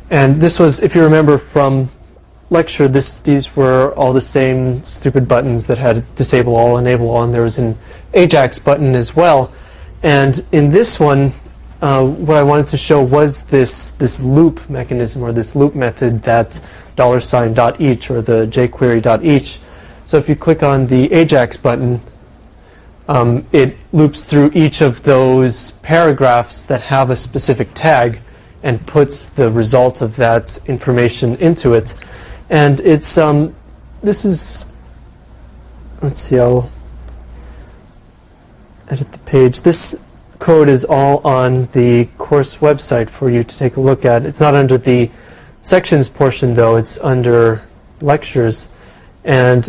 And this was, if you remember from lecture, these were all the same stupid buttons that had disable all, enable all, and there was an Ajax button as well. And in this one, what I wanted to show was this loop mechanism, or this loop method that $.each or the jQuery.each. So if you click on the Ajax button, it loops through each of those paragraphs that have a specific tag and puts the result of that information into it. And it's, this is, let's see, I'll edit the page. This code is all on the course website for you to take a look at. It's not under the sections portion, though. It's under lectures. And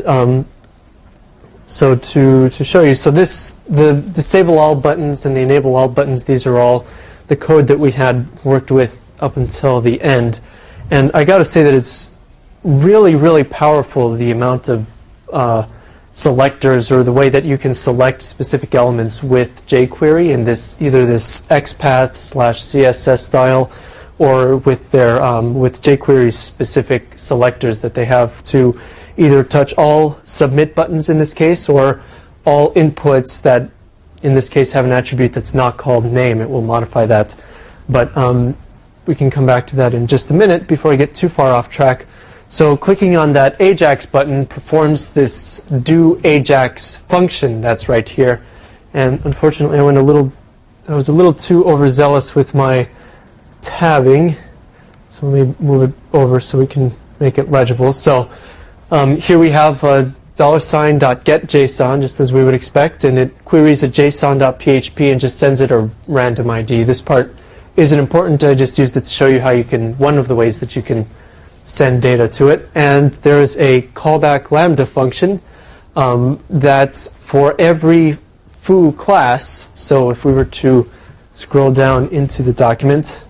so to show you, so the disable all buttons and the enable all buttons, these are all the code that we had worked with up until the end. And I got to say that it's really, really powerful, the amount of selectors, or the way that you can select specific elements with jQuery in this, either this XPath/CSS style, or with their with jQuery's specific selectors that they have to either touch all submit buttons in this case, or all inputs that in this case have an attribute that's not called name. It will modify that. But we can come back to that in just a minute before I get too far off track. So clicking on that Ajax button performs this do Ajax function that's right here. And unfortunately, I was a little too overzealous with my tabbing. So let me move it over so we can make it legible. So here we have a $.getJSON, just as we would expect, and it queries a JSON.php and just sends it a random ID. This part isn't important. I just used it to show you how you can, one of the ways that you can send data to it. And there is a callback lambda function that for every foo class, so if we were to scroll down into the document,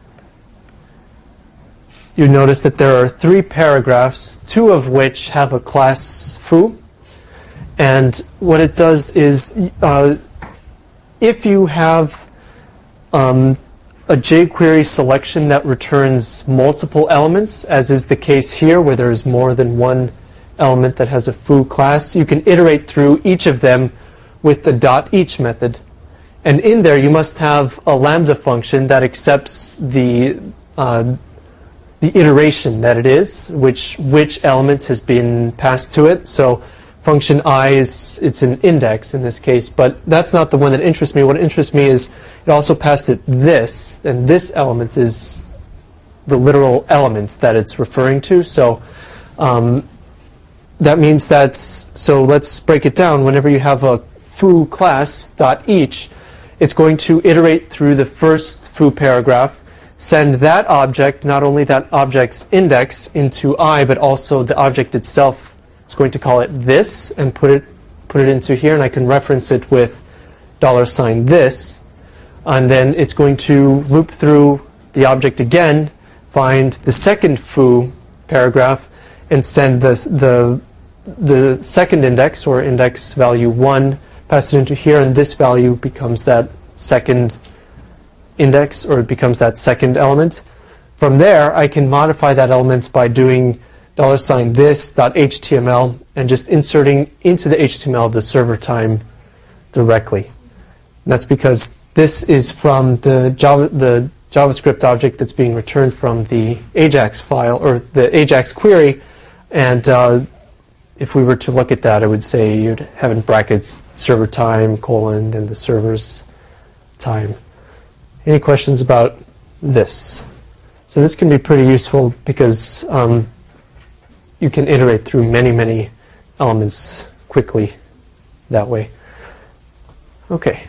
you notice that there are 3 paragraphs, 2 of which have a class foo. And what it does is, if you have a jQuery selection that returns multiple elements, as is the case here, where there's more than one element that has a foo class, you can iterate through each of them with the .each method. And in there, you must have a lambda function that accepts the iteration that it is, which element has been passed to it. So function I it's an index in this case, but that's not the one that interests me. What interests me is it also passed it this, and this element is the literal element that it's referring to. So that means that, so let's break it down. Whenever you have a foo class .each, it's going to iterate through the first foo paragraph, send that object, not only that object's index, into I, but also the object itself. It's going to call it this and put it into here, and I can reference it with $this. And then it's going to loop through the object again, find the second foo paragraph, and send the second index, or index value 1, pass it into here, and this value becomes that second index, or it becomes that second element. From there, I can modify that element by doing $this.html and just inserting into the HTML the server time directly. And that's because this is from the JavaScript object that's being returned from the Ajax file, or the Ajax query. And if we were to look at that, I would say you'd have in brackets server time, then the server's time. Any questions about this? So this can be pretty useful because you can iterate through many, many elements quickly that way. Okay.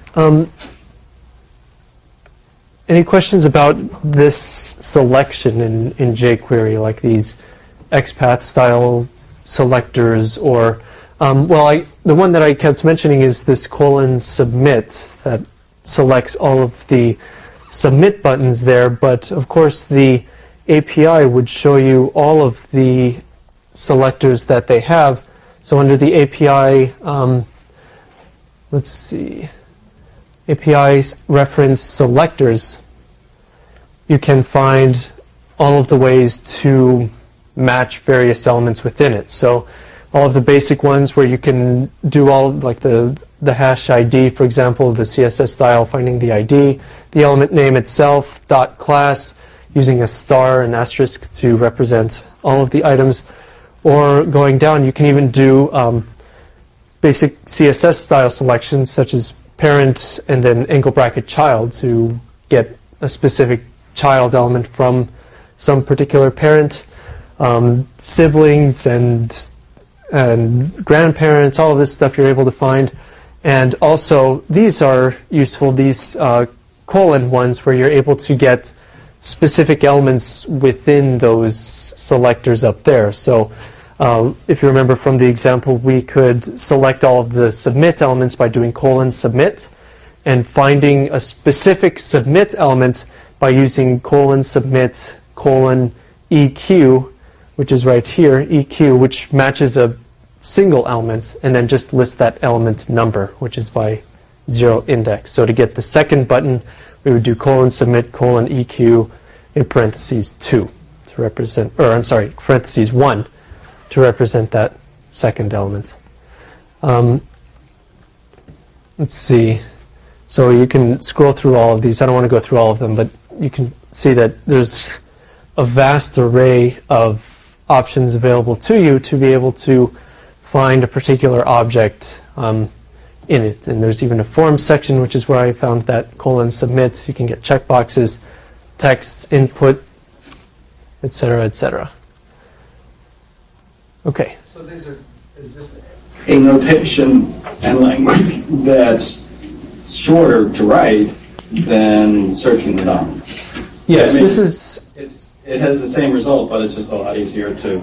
Any questions about this selection in jQuery, like these XPath style selectors, or the one that I kept mentioning is this :submit that selects all of the submit buttons there, but of course the API would show you all of the selectors that they have. So under the API, let's see, API reference selectors, you can find all of the ways to match various elements within it. So all of the basic ones where you can do all like the hash ID, for example, the CSS style, finding the ID, the element name itself, dot class, using a star and asterisk to represent all of the items, or going down, you can even do basic CSS style selections such as parent and then angle bracket child to get a specific child element from some particular parent, siblings and grandparents, all of this stuff you're able to find. And also, these are useful, these colon ones where you're able to get specific elements within those selectors up there. So if you remember from the example, we could select all of the submit elements by doing colon submit and finding a specific submit element by using colon submit colon EQ, which is right here, EQ, which matches a single element, and then just list that element number, which is by 0 index. So to get the second button, we would do colon submit colon EQ in parentheses 2 to represent, or I'm sorry, parentheses 1 to represent that second element. Let's see. So you can scroll through all of these. I don't want to go through all of them, but you can see that there's a vast array of options available to you to be able to find a particular object in it. And there's even a forms section, which is where I found that colon submit. You can get checkboxes, text, input, etc., etc. Okay. So is this a notation and language that's shorter to write than searching the DOM? Yes, I mean, this is... It has the same result, but it's just a lot easier to...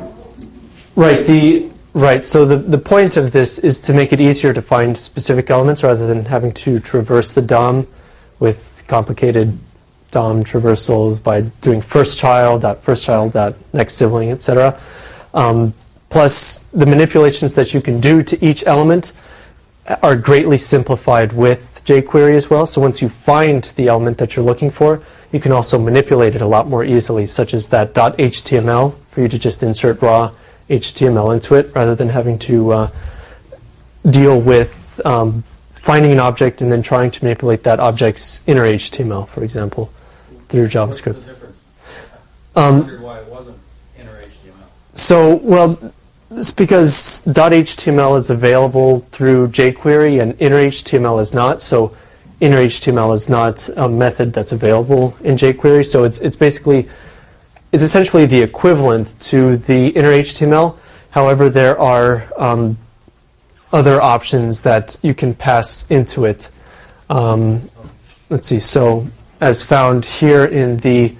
Right, so the point of this is to make it easier to find specific elements rather than having to traverse the DOM with complicated DOM traversals by doing first child, next sibling, etc. Plus, the manipulations that you can do to each element are greatly simplified with jQuery as well. So once you find the element that you're looking for, you can also manipulate it a lot more easily, such as that .html, for you to just insert raw HTML into it, rather than having to deal with finding an object and then trying to manipulate that object's inner HTML, for example, through JavaScript. What's the difference? I wondered why it wasn't inner HTML. So, well, it's because .html is available through jQuery and inner HTML is not. So inner HTML is not a method that's available in jQuery. So it's essentially the equivalent to the inner HTML. However, there are other options that you can pass into it. Let's see. So as found here in the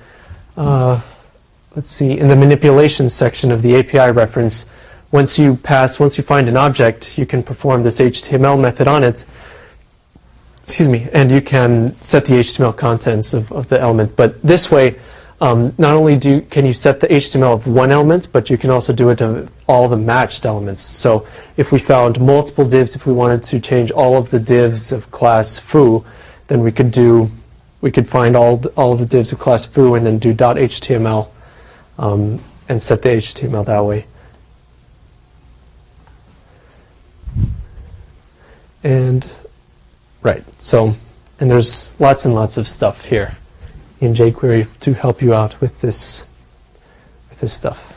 in the manipulation section of the API reference, once you find an object, you can perform this HTML method on it. And you can set the HTML contents of the element. But this way, not only can you set the HTML of one element, but you can also do it of all the matched elements. So if we found multiple divs, if we wanted to change all of the divs of class foo, then we could find all of the divs of class foo and then do .html and set the HTML that way. And and there's lots and lots of stuff here in jQuery to help you out with this stuff.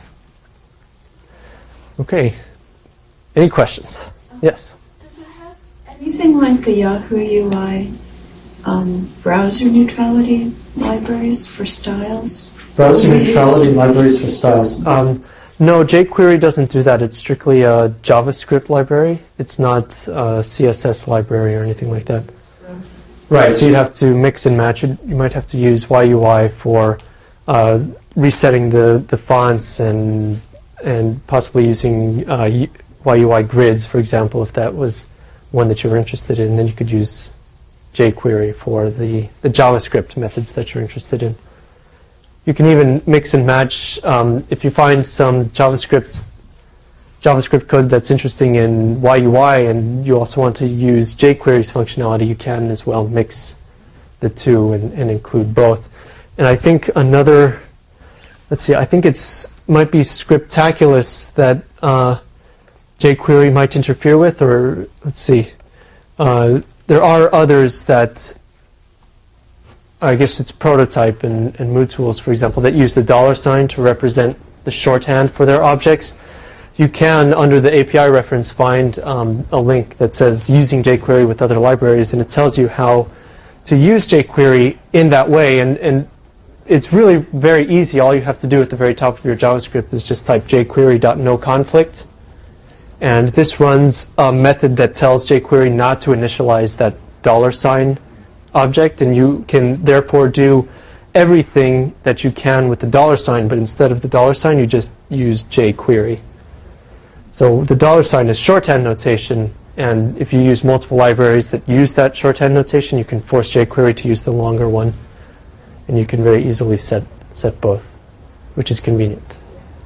Okay. Any questions? Yes. Does it have anything like the Yahoo UI browser neutrality libraries for styles? Browser neutrality libraries for styles. No, jQuery doesn't do that. It's strictly a JavaScript library. It's not a CSS library or anything like that. Right, so you'd have to mix and match it. You might have to use YUI for resetting the fonts and possibly using YUI grids, for example, if that was one that you were interested in. And then you could use jQuery for the JavaScript methods that you're interested in. You can even mix and match. If you find some JavaScript code that's interesting in YUI and you also want to use jQuery's functionality, you can as well mix the two and include both. And I think another let's see, I think might be Scriptaculous that jQuery might interfere with, or let's see. There are others that, I guess it's Prototype and MooTools, for example, that use the $sign to represent the shorthand for their objects. You can, under the API reference, find a link that says using jQuery with other libraries, and it tells you how to use jQuery in that way. And it's really very easy. All you have to do at the very top of your JavaScript is just type jQuery.noConflict. And this runs a method that tells jQuery not to initialize that $sign object, and you can therefore do everything that you can with the $sign, but instead of the $sign, you just use jQuery. So the $sign is shorthand notation, and if you use multiple libraries that use that shorthand notation, you can force jQuery to use the longer one, and you can very easily set both, which is convenient.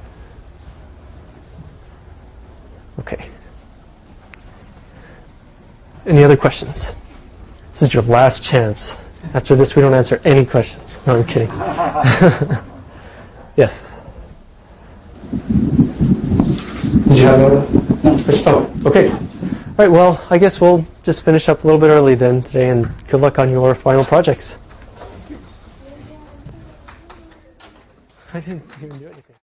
Okay. Any other questions? This is your last chance. After this, we don't answer any questions. No, I'm kidding. Yes. Did you have a question? Oh, okay. All right, well, I guess we'll just finish up a little bit early then today, and good luck on your final projects. I didn't even do anything.